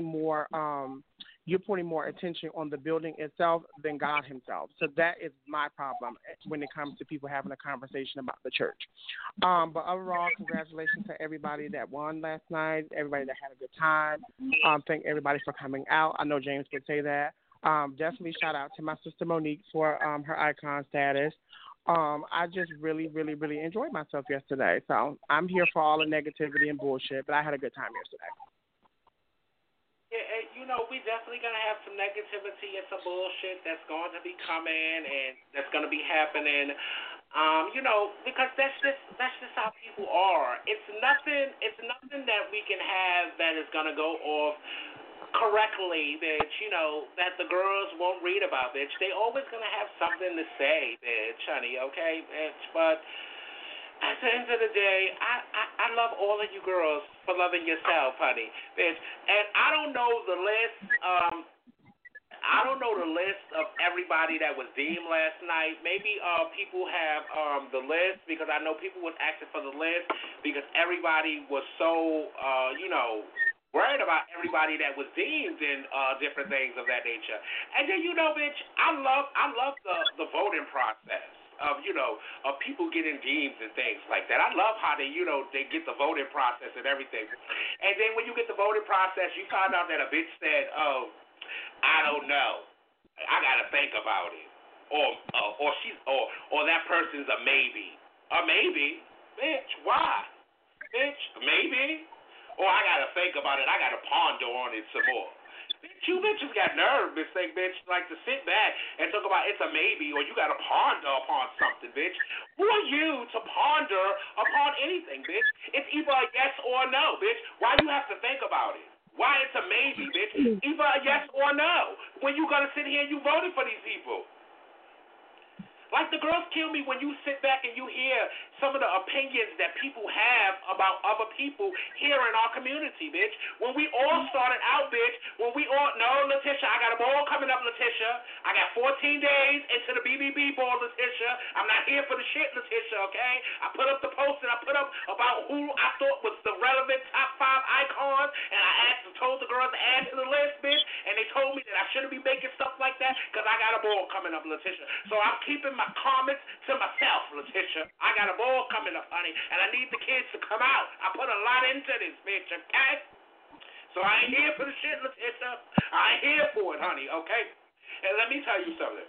Speaker 2: attention on the building itself than God himself. So that is my problem when it comes to people having a conversation about the church. But overall, congratulations to everybody that won last night, everybody that had a good time. Thank everybody for coming out. I know James would say that. Definitely shout out to my sister Monique for her icon status. I just really, really, really enjoyed myself yesterday. So I'm here for all the negativity and bullshit, but I had a good time yesterday.
Speaker 1: Yeah, we definitely going to have some negativity and some bullshit that's going to be coming and that's going to be happening. Because that's just how people are. It's nothing that we can have that is going to go off correctly, bitch, that the girls won't read about, bitch. They always going to have something to say, bitch, honey, okay, bitch? But at the end of the day, I love all of you girls for loving yourself, honey, bitch. And I don't know the list. I don't know the list of everybody that was deemed last night. Maybe people have the list, because I know people was asking for the list because everybody was so worried about everybody that was deemed and different things of that nature. And then bitch, I love the voting process of people getting deemed and things like that. I love how they get the voting process and everything. And then when you get the voting process, you find out that a bitch said, "Oh, I don't know. I gotta think about it," or that person's a maybe. A maybe, bitch. Why, bitch? Maybe. Or I gotta think about it. I gotta ponder on it some more. Bitch, you bitches got nerve, bitch, like to sit back and talk about it's a maybe, or you gotta ponder upon something, bitch. Who are you to ponder upon anything, bitch? It's either a yes or a no, bitch. Why you have to think about it? Why it's a maybe, bitch? Either a yes or a no. When you gonna sit here and you voted for these people? Like the girls kill me when you sit back and you hear some of the opinions that people have about other people here in our community, bitch. When we all started out, bitch, no, Letitia, I got a ball coming up, Letitia. I got 14 days into the BBB ball, Letitia. I'm not here for the shit, Letitia, okay? I put up the post and I put up about who I thought was the relevant top 5 icons, and I told the girls to add to the list, bitch, and they told me that I shouldn't be making stuff like that because I got a ball coming up, Letitia. So I'm keeping my comments to myself, Letitia. I got a ball coming up, honey, and I need the kids to come out. I put a lot into this, bitch, okay? So I ain't here for the shit, Letitia. I ain't here for it, honey, okay? And let me tell you something.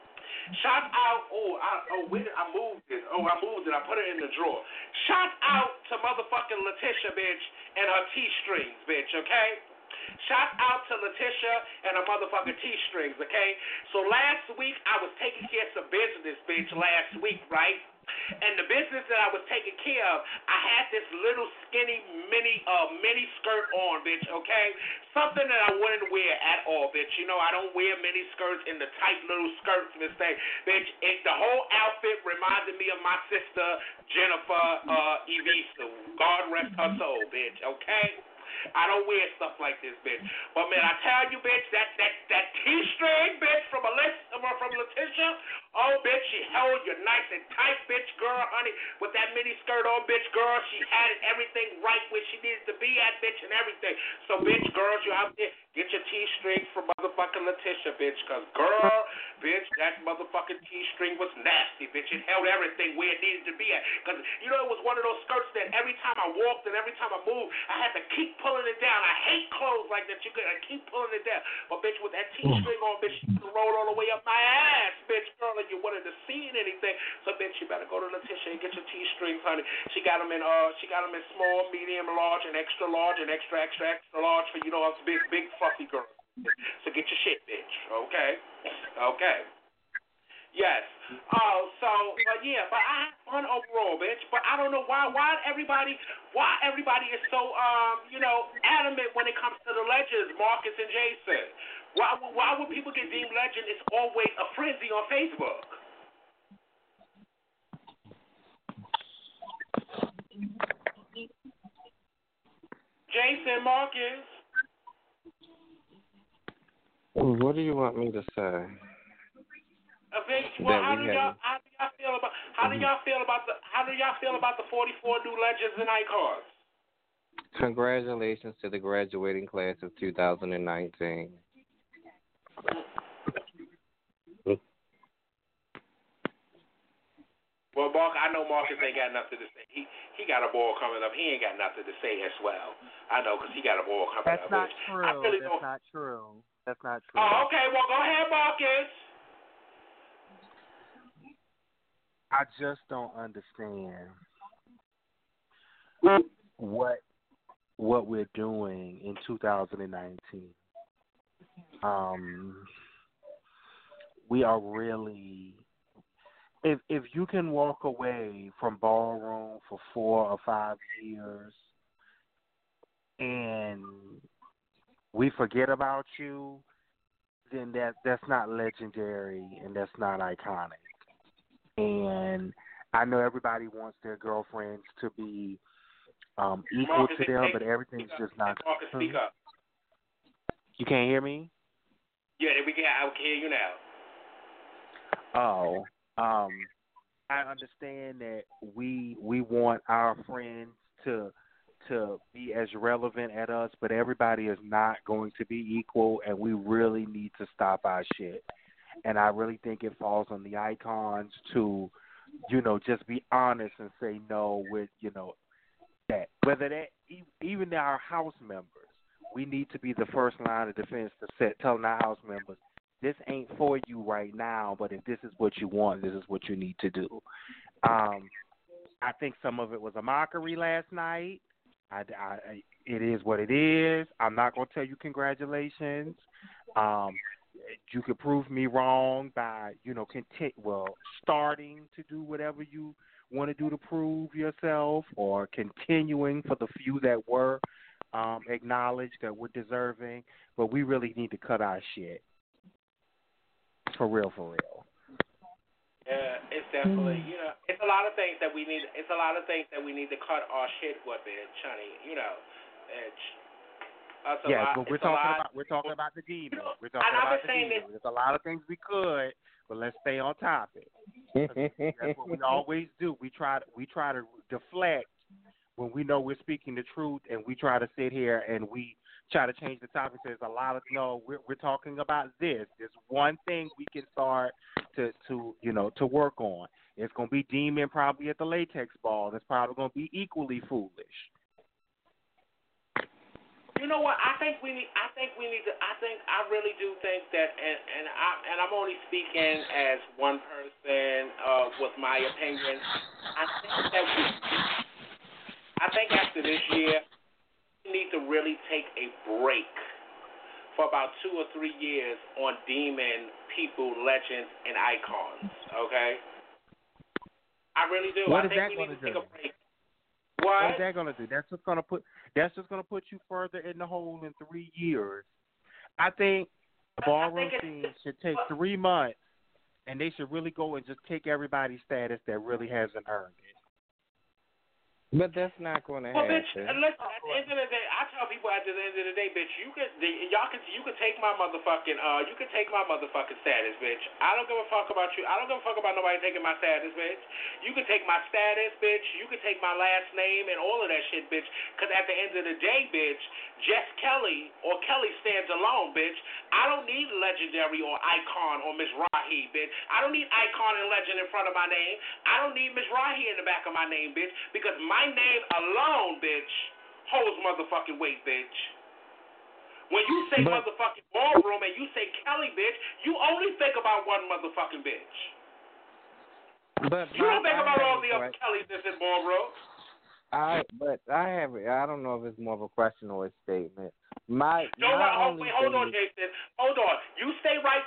Speaker 1: Shout out, where did I move it? I moved it. I put it in the drawer. Shout out to motherfucking Letitia, bitch, and her T-strings, bitch, okay? Shout out to Letitia and her motherfucking T-strings, okay? So last week, I was taking care of some business, bitch, last week, right? And the business that I was taking care of, I had this little skinny mini skirt on, bitch, okay? Something that I wouldn't wear at all, bitch. I don't wear mini skirts in the tight little skirts and this thing. Bitch, the whole outfit reminded me of my sister, Jennifer Evisu. God rest her soul, bitch, okay? I don't wear stuff like this, bitch. But, man, I tell you, bitch, that T-string, bitch, from Letitia, oh, bitch, she held you nice and tight, bitch, girl, honey, with that mini skirt on, bitch, girl. She had everything right where she needed to be at, bitch, and everything. So, bitch, girls, you out there, get your T-string from motherfucking Letitia, bitch, because, girl, bitch, that motherfucking T-string was nasty, bitch. It held everything where it needed to be at. Because, it was one of those skirts that every time I walked and every time I moved, I had to keep pulling it down. I hate clothes like that. You gotta keep pulling it down. But, bitch, with that T-string on, bitch, you rolled all the way up my ass, bitch, girl, and you wanted to see anything. So, bitch, you better go to Letitia and get your T-strings, honey. She got them in small, medium, large, and extra large, and extra large for, us big fluffy girls. So get your shit, bitch. Okay? Okay. Yes. But I had fun overall, bitch. But I don't know why everybody is so adamant when it comes to the legends, Marcus and Jason. Why would people get deemed legend? It's always a frenzy on Facebook. Jason Marcus.
Speaker 6: What do you want me to say?
Speaker 1: Well, how do y'all feel about the 44 new legends and icons?
Speaker 6: Congratulations to the graduating class of 2019.
Speaker 1: Well, Mark, I know Marcus ain't got nothing to say. He got a ball coming up. He ain't got nothing to say as well. I know because he got a ball coming up.
Speaker 5: That's not true. That's not true.
Speaker 1: Oh, okay. Well, go ahead, Marcus.
Speaker 5: I just don't understand what we're doing in 2019. We are really, if you can walk away from ballroom for 4 or 5 years and we forget about you, then that's not legendary and that's not iconic. And I know everybody wants their girlfriends to be equal
Speaker 1: Marcus,
Speaker 5: to them, but everything's just not.
Speaker 1: Marcus, speak up.
Speaker 5: You can't hear me?
Speaker 1: Yeah, I can hear you now.
Speaker 5: Oh, I understand that we want our friends to be as relevant at us, but everybody is not going to be equal, and we really need to stop our shit. And I really think it falls on the icons to, just be honest and say no with, that. Whether that, even our house members, we need to be the first line of defense to telling our house members, this ain't for you right now, but if this is what you want, this is what you need to do. I think some of it was a mockery last night. It is what it is. I'm not going to tell you congratulations. You could prove me wrong by, starting to do whatever you want to do to prove yourself, or continuing for the few that were acknowledged, that were deserving. But we really need to cut our shit. For real.
Speaker 1: Yeah, it's definitely, it's a lot of things that we need. It's a lot of things that we need to cut our shit with, bitch, honey.
Speaker 5: But we're talking about the demon. We're talking about the demon. There's a lot of things we could, but let's stay on topic. That's what we always do. We try to deflect when we know we're speaking the truth, and we try to sit here and we try to change the topic. There's a lot of we're talking about this. There's one thing we can start to work on. It's going to be demon probably at the latex ball. That's probably going to be equally foolish.
Speaker 1: You know what? I really do think that, and I'm only speaking as one person with my opinion. I think after this year, we need to really take a break for about 2 or 3 years on demon people, legends, and icons. Okay, I really do.
Speaker 5: What
Speaker 1: I
Speaker 5: is
Speaker 1: think
Speaker 5: that
Speaker 1: we
Speaker 5: going
Speaker 1: need
Speaker 5: to
Speaker 1: to take
Speaker 5: do?
Speaker 1: a break.
Speaker 5: What is that going to do? That's just going to put you further in the hole in 3 years. I think the ballroom scene should take 3 months, and they should really go and just take everybody's status that really hasn't earned it.
Speaker 6: But that's not going to happen.
Speaker 1: Bitch, listen, at the end of the day, I tell people at the end of the day, bitch, you can take my motherfucking status, bitch. I don't give a fuck about you. I don't give a fuck about nobody taking my status, bitch. You can take my status, bitch. You can take my last name and all of that shit, bitch. Because at the end of the day, bitch, Jess Kelly or Kelly stands alone, bitch. I don't need legendary or icon or Miss Rahi, bitch. I don't need icon and legend in front of my name. I don't need Miss Rahi in the back of my name, bitch. Because my name alone, bitch, holds motherfucking weight, bitch. When you say motherfucking ballroom and you say Kelly, bitch, you only think about one motherfucking bitch. You don't think about all the other Kellys that's in ballroom.
Speaker 6: I don't know if it's more of a question or a statement.
Speaker 1: Hold on, Jason. Hold on. You stay right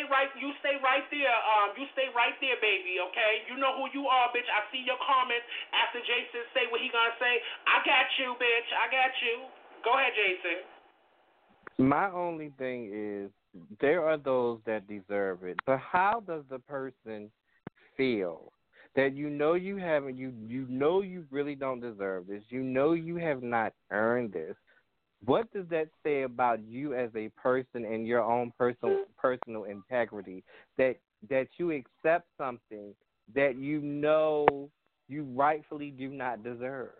Speaker 1: there, baby, okay? You know who you are, bitch. I see your comments after Jason say what he gonna say. I got you, bitch. I got you. Go ahead, Jason.
Speaker 6: My only thing is there are those that deserve it, but how does the person feel that you haven't you really don't deserve this, you have not earned this? What does that say about you as a person and your own personal integrity that you accept something that you rightfully do not deserve?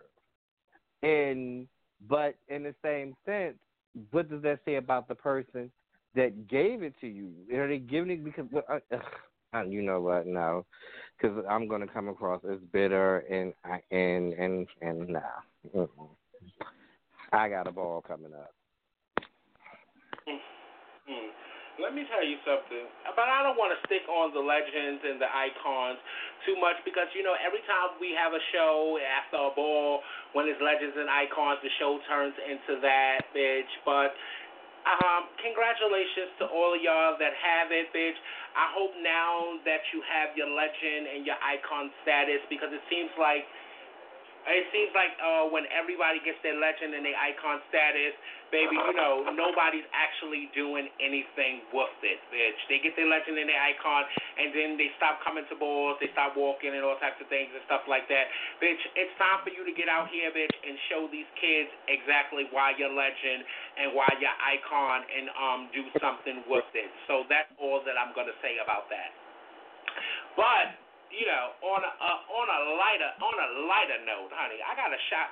Speaker 6: But in the same sense, what does that say about the person that gave it to you? Are they giving it because you know what? No, because I'm going to come across as bitter and nah. Mm-mm. I got a ball coming up.
Speaker 1: Let me tell you something, but I don't want to stick on the legends and the icons too much because, every time we have a show after a ball, when it's legends and icons, the show turns into that, bitch. But congratulations to all of y'all that have it, bitch. I hope now that you have your legend and your icon status, because it seems like when everybody gets their legend and their icon status, baby, nobody's actually doing anything with it, bitch. They get their legend and their icon, and then they stop coming to balls, they stop walking and all types of things and stuff like that. Bitch, it's time for you to get out here, bitch, and show these kids exactly why you're legend and why you're icon, and do something with it. So that's all that I'm going to say about that. But on a lighter note, honey, I gotta shout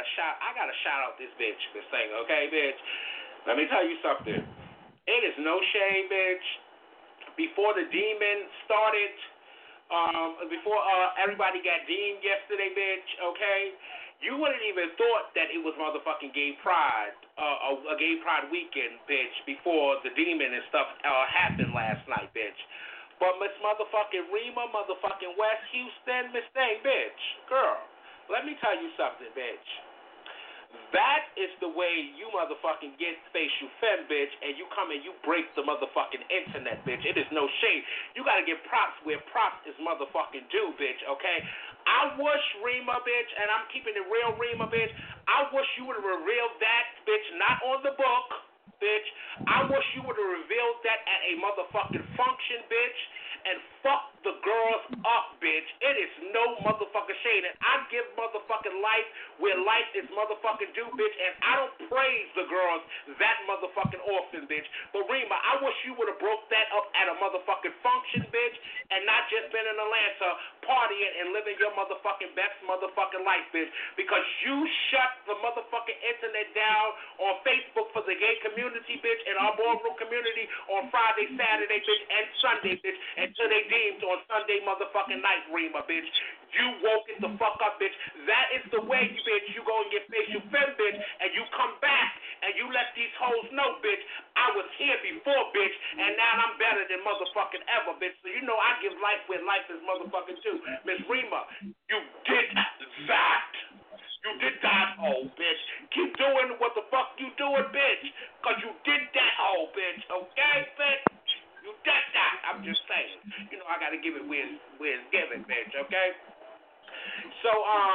Speaker 1: out this bitch, this thing, okay, bitch. Let me tell you something. It is no shame, bitch. Before the demon started, before everybody got deemed yesterday, bitch, okay, you wouldn't even thought that it was motherfucking Gay Pride, a Gay Pride weekend, bitch, before the demon and stuff happened last night, bitch. But Miss motherfucking Rima, motherfucking West Houston, Miss Thing, bitch, girl, let me tell you something, bitch. That is the way you motherfucking get facial femme, bitch, and you come and you break the motherfucking internet, bitch. It is no shame. You gotta get props where props is motherfucking due, bitch, okay? I wish, Rima, bitch, and I'm keeping it real, Rima, bitch, I wish you would have revealed that, bitch, not on the book, bitch. I wish you would have revealed that at a motherfucking function, bitch, and fuck the girls up, bitch. It is no motherfucking shame. And I give motherfucking life where life is motherfucking due, bitch, and I don't praise the girls that motherfucking often, bitch. But Rima, I wish you would have broke that up at a motherfucking function, bitch, and not just been in Atlanta partying and living your motherfucking best motherfucking life, bitch, because you shut the motherfucking internet down on Facebook for the gay community, bitch, and our ballroom community on Friday, Saturday, bitch, and Sunday, bitch, until they deemed on Sunday motherfucking night, Rima, bitch. You woke it the fuck up, bitch. That is the way, bitch, you go and get facial femme, bitch, and you come back and you let these hoes know, bitch, I was here before, bitch, and now I'm better than motherfucking ever, bitch. So I give life where life is motherfucking due. Miss Rima, you did that. You did that, oh, bitch. Keep doing what the fuck you doing, bitch, because you did that, oh, bitch, okay, bitch? You did that. I'm just saying. I got to give it where it's given, bitch, okay? So,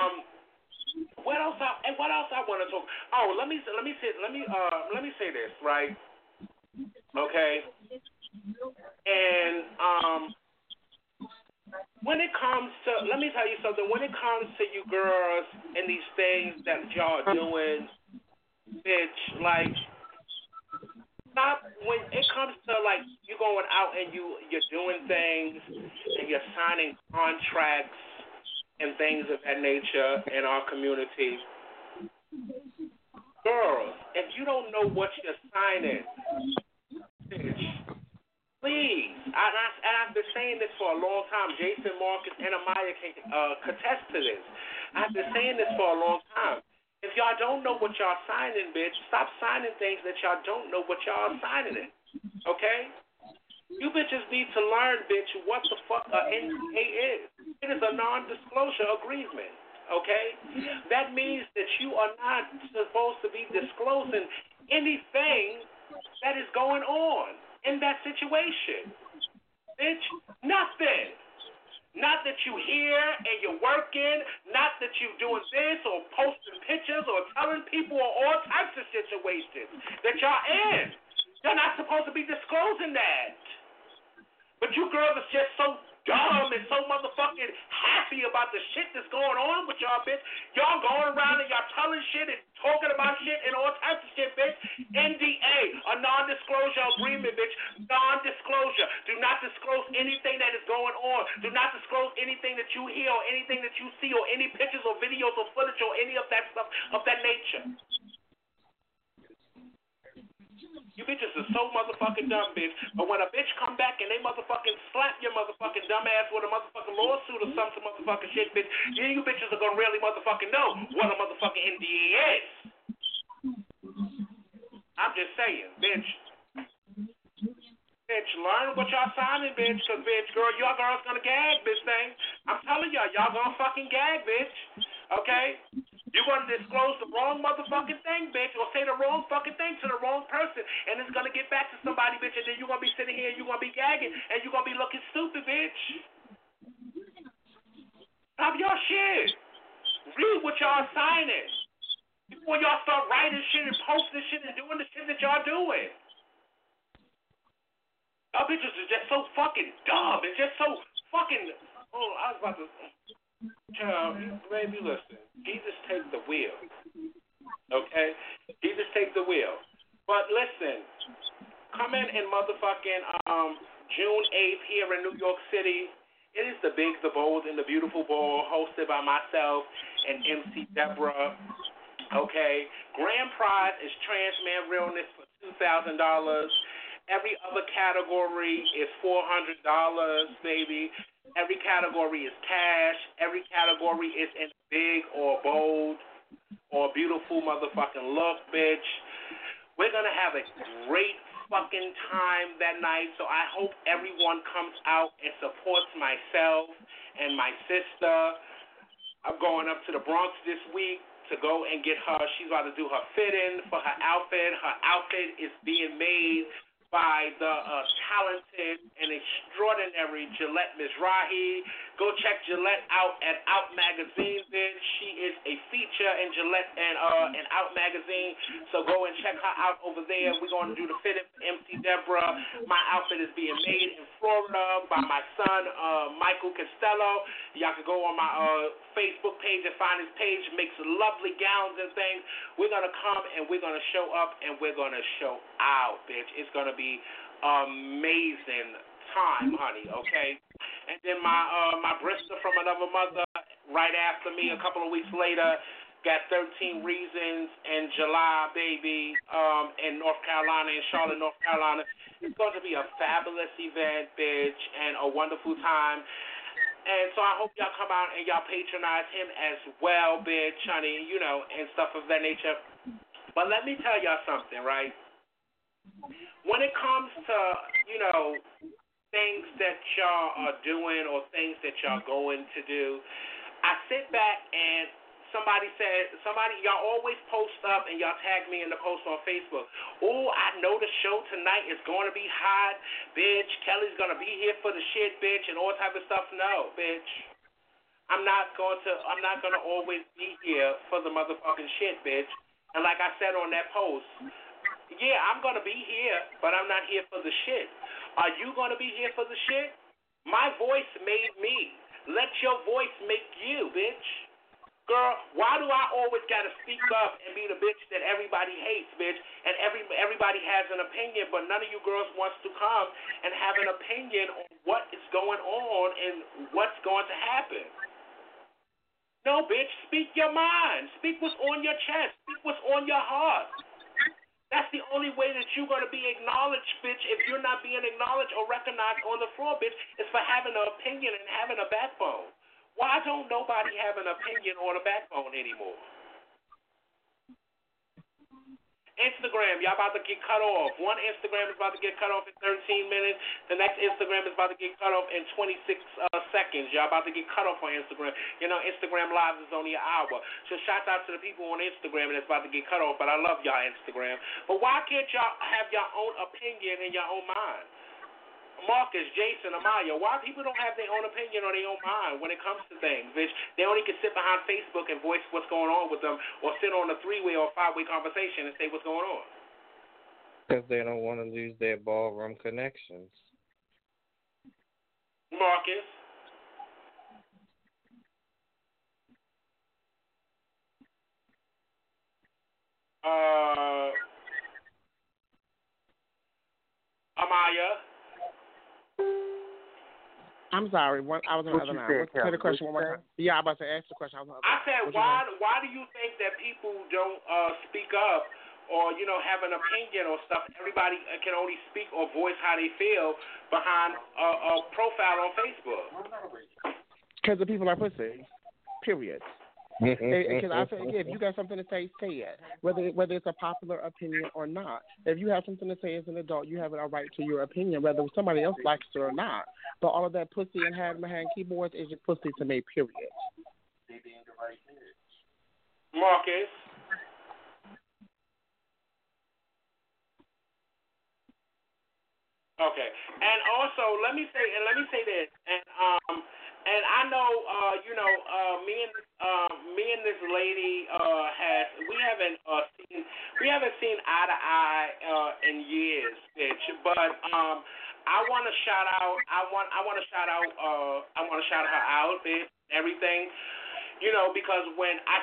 Speaker 1: what else I want to talk? Oh, let me say this, right? Okay? And when it comes to, let me tell you something. When it comes to you girls and these things that y'all doing, bitch, like, stop when it comes to, like, you going out and you're doing things and you're signing contracts and things of that nature in our community. Girls, if you don't know what you're signing, bitch, please. I've been saying this for a long time. Jason, Marcus, and Amaya can contest to this. I've been saying this for a long time. If y'all don't know what y'all signing, bitch, stop signing things that y'all don't know what y'all signing in. Okay? You bitches need to learn, bitch, what the fuck a NDA is. It is a non-disclosure agreement. Okay? That means that you are not supposed to be disclosing anything that is going on in that situation. Bitch, nothing. Not that you here and you're working, not that you're doing this or posting pictures or telling people or all types of situations that y'all in. You're not supposed to be disclosing that. But you girls are just so dumb and so motherfucking happy about the shit that's going on with y'all, bitch. Y'all going around and y'all telling shit and talking about shit and all types of shit, bitch. NDA, a non-disclosure agreement, bitch. Non-disclosure. Do not disclose anything that is going on. Do not disclose anything that you hear or anything that you see or any pictures or videos or footage or any of that stuff of that nature. You bitches are so motherfucking dumb, bitch. But when a bitch come back and they motherfucking slap your motherfucking dumb ass with a motherfucking lawsuit or some motherfucking shit, bitch, then you bitches are gonna really motherfucking know what a motherfucking NDA is. I'm just saying, bitch. Bitch, learn what y'all signing, bitch, because, bitch, y'all girls gonna gag this thing. I'm telling y'all gonna fucking gag, bitch. Okay? You're going to disclose the wrong motherfucking thing, bitch, or say the wrong fucking thing to the wrong person, and it's going to get back to somebody, bitch, and then you're going to be sitting here and you're going to be gagging, and you're going to be looking stupid, bitch. Stop y'all shit. Read what y'all signing before y'all start writing shit and posting shit and doing the shit that y'all doing. Y'all bitches are just so fucking dumb. It's just so fucking... Oh, I was about to... Child, baby, listen. Jesus take the wheel. Okay? Jesus take the wheel. But listen, coming in motherfucking June 8th here in New York City, it is the Big, the Bold, and the Beautiful Ball hosted by myself and MC Deborah. Okay? Grand prize is Trans Man Realness for $2,000. Every other category is $400, baby. Every category is cash. Every category is in big or bold or beautiful motherfucking look, bitch. We're going to have a great fucking time that night, so I hope everyone comes out and supports myself and my sister. I'm going up to the Bronx this week to go and get her. She's about to do her fit-in for her outfit. Her outfit is being made by the talented and extraordinary Gillette Mizrahi. Go check Gillette out at Out Magazine, bitch. She is a feature in Gillette and Out Magazine. So go and check her out over there. We're going to do the fit-in for MC Deborah. My outfit is being made in Florida by my son, Michael Costello. Y'all can go on my Facebook page and find his page. Makes lovely gowns and things. We're going to come and we're going to show up and we're going to show out, bitch. It's going to be amazing time, honey, okay? And then my Bristol from Another Mother, right after me, a couple of weeks later, got 13 Reasons in July, baby, in North Carolina, in Charlotte, North Carolina. It's going to be a fabulous event, bitch, and a wonderful time. And so I hope y'all come out and y'all patronize him as well, bitch, honey, you know, and stuff of that nature. But let me tell y'all something, right? When it comes to, you know, things that y'all are doing or things that y'all going to do, I sit back and y'all always post up and y'all tag me in the post on Facebook. Oh, I know the show tonight is going to be hot, bitch. Kelly's going to be here for the shit, bitch, and all type of stuff. No, bitch. I'm not going to always be here for the motherfucking shit, bitch. And like I said on that post, yeah, I'm going to be here, but I'm not here for the shit. Are you going to be here for the shit? My voice made me. Let your voice make you, bitch. Girl, why do I always got to speak up and be the bitch that everybody hates, bitch? And everybody has an opinion, but none of you girls wants to come and have an opinion on what is going on and what's going to happen. No, bitch, speak your mind. Speak what's on your chest. Speak what's on your heart. That's the only way that you're going to be acknowledged, bitch. If you're not being acknowledged or recognized on the floor, bitch, it's for having an opinion and having a backbone. Why don't nobody have an opinion or a backbone anymore? Instagram, y'all about to get cut off. One Instagram is about to get cut off in 13 minutes. The next Instagram is about to get cut off in 26 seconds. Y'all about to get cut off on Instagram. You know, Instagram Live is only an hour. So shout out to the people on Instagram that's about to get cut off. But I love y'all Instagram. But why can't y'all have your own opinion in your own mind? Marcus, Jason, Amaya, why people don't have their own opinion or their own mind when it comes to things, bitch? They only can sit behind Facebook and voice what's going on with them or sit on a 3-way or 5-way conversation and say what's going on.
Speaker 6: Because they don't want to lose their ballroom connections.
Speaker 1: Marcus. Amaya.
Speaker 2: I'm sorry. I was on the other line. Say the question one more time. Yeah, I was about to ask the question. I
Speaker 1: said, why do you think that people don't speak up or, have an opinion or stuff? Everybody can only speak or voice how they feel behind a profile on Facebook.
Speaker 2: Because the people are pussy. Period. Because I think if you got something to say, say it. Whether it's a popular opinion or not. If you have something to say as an adult, you have a right to your opinion, whether somebody else likes it or not. But all of that pussy and hand keyboards is just pussy to me. Period.
Speaker 1: Marcus. Okay, and also let me say this, and I know, me and this lady we haven't seen eye to eye in years, bitch. But I want to shout her out, bitch. Everything, because when I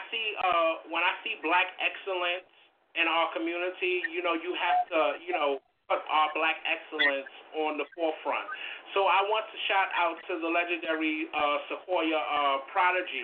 Speaker 1: see black excellence in our community, you have to, put our black excellence on the forefront. So I want to shout out to the legendary Sequoia Prodigy.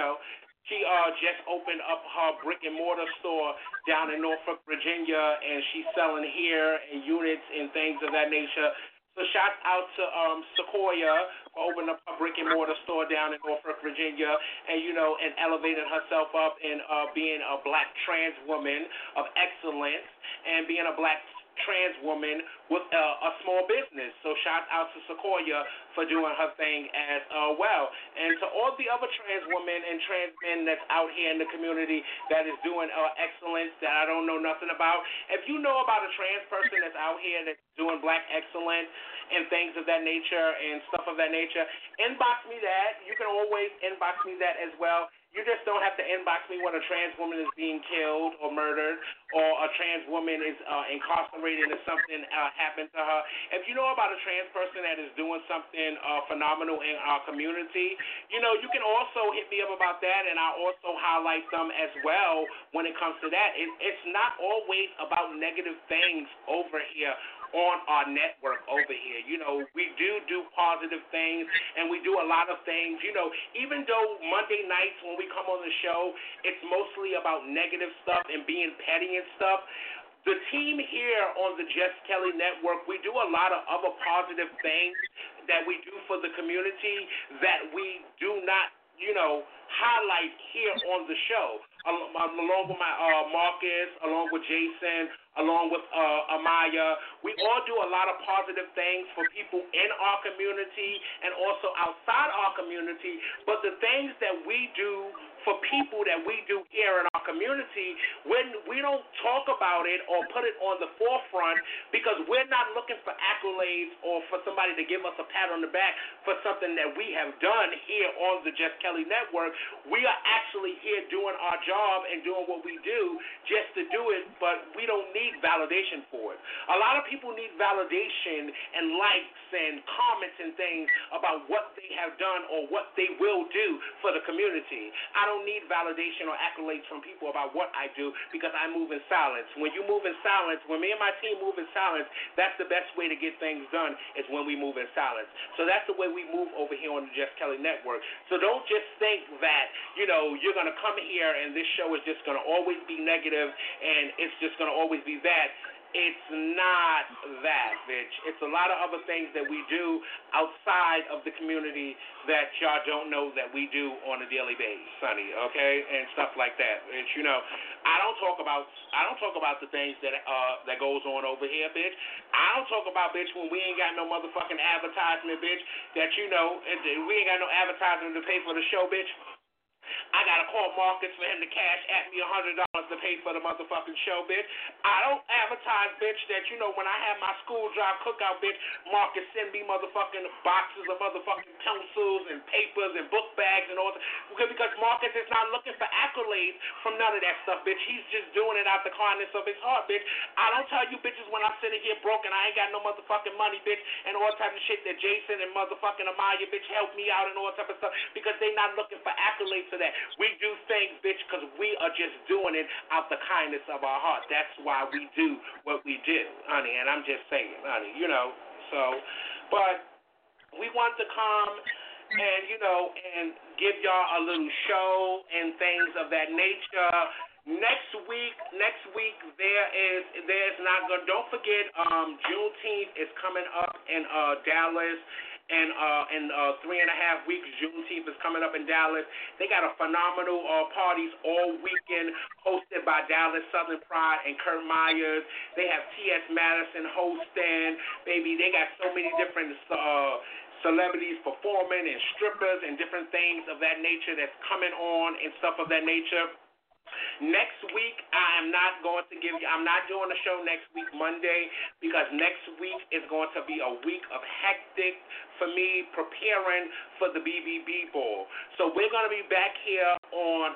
Speaker 1: She just opened up her brick and mortar store down in Norfolk, Virginia, and she's selling hair and units and things of that nature. So shout out to Sequoia for opening up her brick and mortar store down in Norfolk, Virginia, and and elevating herself up and being a black trans woman of excellence and being a black trans woman with a small business. So shout out to Sequoia for doing her thing as well. And to all the other trans women and trans men that's out here in the community that is doing excellence that I don't know nothing about. If you know about a trans person that's out here that's doing black excellence and things of that nature and stuff of that nature, inbox me that. You can always inbox me that as well. You just don't have to inbox me when a trans woman is being killed or murdered or a trans woman is incarcerated and something happened to her. If you know about a trans person that is doing something phenomenal in our community, you can also hit me up about that, and I also highlight them as well when it comes to that. It's not always about negative things over here on our network over here. We do positive things, and we do a lot of things. Even though Monday nights when we come on the show, it's mostly about negative stuff and being petty and stuff. The team here on the Jess Kelly Network, we do a lot of other positive things that we do for the community that we do not, highlight here on the show. Along with my Marcus, along with Jason, along with Amaya, we all do a lot of positive things for people in our community and also outside our community. But the things that we do for people that we do here in our community, when we don't talk about it or put it on the forefront because we're not looking for accolades or for somebody to give us a pat on the back for something that we have done here on the Jess Kelly Network. We are actually here doing our job and doing what we do just to do it, but we don't need validation for it. A lot of people need validation and likes and comments and things about what they have done or what they will do for the community. I don't need validation or accolades from people about what I do because I move in silence. When you move in silence, when me and my team move in silence, that's the best way to get things done is when we move in silence. So that's the way we move over here on the Jess Kelly Network. So don't just think that, you're going to come here and this show is just going to always be negative and it's just going to always be that. It's not that, bitch. It's a lot of other things that we do outside of the community that y'all don't know that we do on a daily basis, Sonny, okay? And stuff like that. Bitch, I don't talk about the things that goes on over here, bitch. I don't talk about, bitch, when we ain't got no motherfucking advertisement, bitch, that we ain't got no advertisement to pay for the show, bitch. I gotta call Marcus for him to cash at me $100 to pay for the motherfucking show, bitch. I don't advertise, bitch, that, you know, when I have my school drive cookout, bitch, Marcus send me motherfucking boxes of motherfucking pencils and papers and book bags and all that. Because Marcus is not looking for accolades from none of that stuff, bitch. He's just doing it out the kindness of his heart, bitch. I don't tell you bitches when I'm sitting here broke and I ain't got no motherfucking money, bitch, and all type of shit that Jason and motherfucking Amaya, bitch, help me out and all type of stuff because they not looking for accolades for that. We do things, bitch, because we are just doing it out the kindness of our heart. That's why we do what we do, honey, and I'm just saying, honey, you know, so, but we want to come and, you know, and give y'all a little show and things of that nature. Next week there's not gonna, don't forget, Juneteenth is coming up in Dallas. And in 3.5 weeks, Juneteenth is coming up in Dallas. They got a phenomenal parties all weekend hosted by Dallas Southern Pride and Kurt Myers. They have T.S. Madison hosting. Baby, they got so many different celebrities performing and strippers and different things of that nature that's coming on and stuff of that nature. Next week, I'm not doing a show next week, Monday, because next week is going to be a week of hectic for me preparing for the BBB Ball. So we're going to be back here on,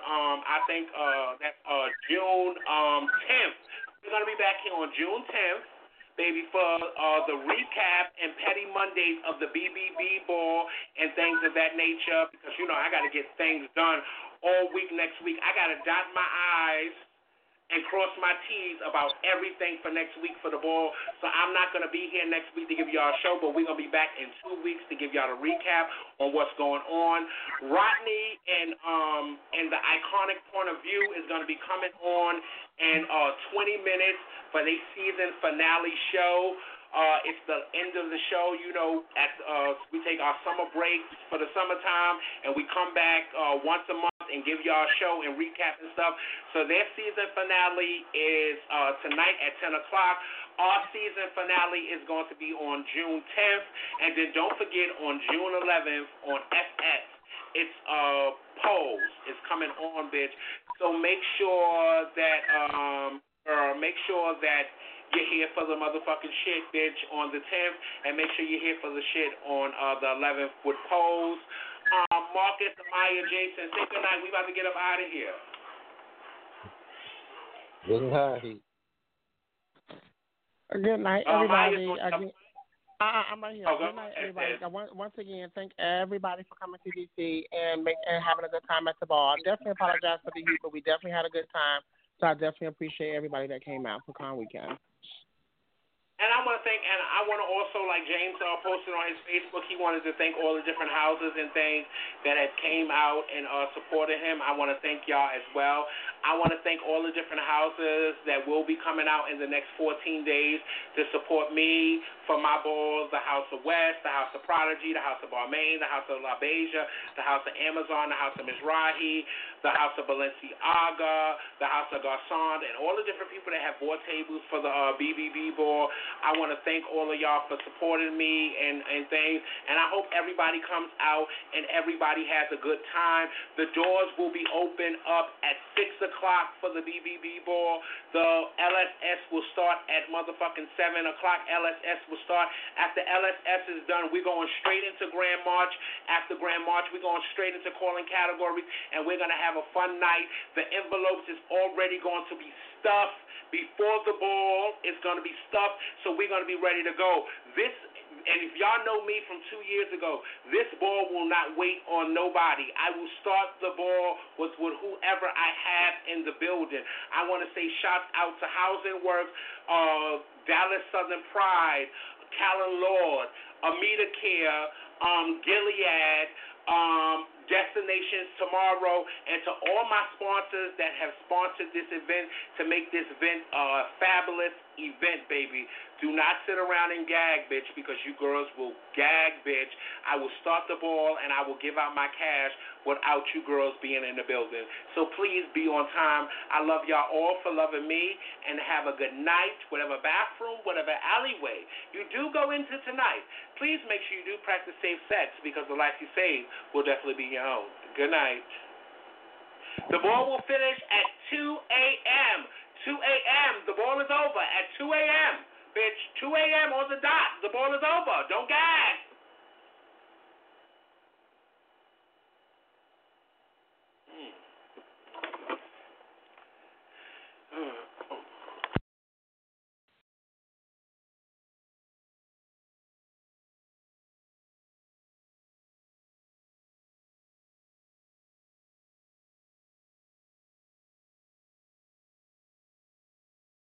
Speaker 1: June 10th. We're going to be back here on June 10th. Baby, for the recap and Petty Mondays of the BBB Ball and things of that nature, because, you know, I got to get things done all week next week. I got to dot my I's and cross my T's about everything for next week for the ball. So I'm not going to be here next week to give y'all a show, but we're going to be back in 2 weeks to give y'all a recap on what's going on. Rodney and the Iconic Point of View is going to be coming on in 20 minutes for their season finale show. It's the end of the show, you know, we take our summer break for the summertime, and we come back once a month and give y'all a show and recap and stuff. So their season finale is tonight at 10 o'clock. Our season finale is going to be on June 10th. And then don't forget, on June 11th on FX, it's Pose is coming on, bitch. So make sure that you're here for the motherfucking shit, bitch, on the 10th, and make sure you're here for the shit on the 11th with Pose. Marcus, Amaya, Jason, say good night. We about to get up out of here.
Speaker 6: Good night.
Speaker 2: Good night, everybody. I'm right here.
Speaker 1: Oh,
Speaker 2: good night, everybody. Once again, thank everybody for coming to DC and having a good time at the bar. I definitely apologize for the heat, but we definitely had a good time. So I definitely appreciate everybody that came out for Con Weekend.
Speaker 1: And I want to also, like James posted on his Facebook, he wanted to thank all the different houses and things that have came out and supported him. I want to thank y'all as well. I want to thank all the different houses that will be coming out in the next 14 days to support me for my balls, the House of West, the House of Prodigy, the House of Balmain, the House of La Beja, the House of Amazon, the House of Mizrahi, the House of Balenciaga, the House of Garcon, and all the different people that have bought tables for the BBB ball. I want to thank all of y'all for supporting me and things, and I hope everybody comes out and everybody has a good time. The doors will be open up at 6 o'clock for the BBB ball. The LSS will start at motherfucking 7 o'clock. LSS will start. After LSS is done, we're going straight into Grand March. After Grand March, we're going straight into calling categories, and we're going to have a fun night. The envelopes is already going to be stuffed. Before the ball, it's going to be stuffed, so we're going to be ready to go. And if y'all know me from 2 years ago, this ball will not wait on nobody. I will start the ball with whoever I have in the building. I want to say shouts out to Housing Works, Dallas Southern Pride, Callan Lord, Amita Care, Gilead, Destinations Tomorrow, and to all my sponsors that have sponsored this event to make this event a fabulous event, baby. Do not sit around and gag, bitch, because you girls will gag, bitch. I will start the ball and I will give out my cash without you girls being in the building. So please be on time. I love y'all all for loving me, and have a good night, whatever bathroom, whatever alleyway you do go into tonight. Please make sure you do practice safe sex, because the life you save will definitely be your own. Good night. The ball will finish at 2 a.m. 2 a.m. The ball is over at 2 a.m. Bitch, 2 a.m. on the dot. The ball is over. Don't gag.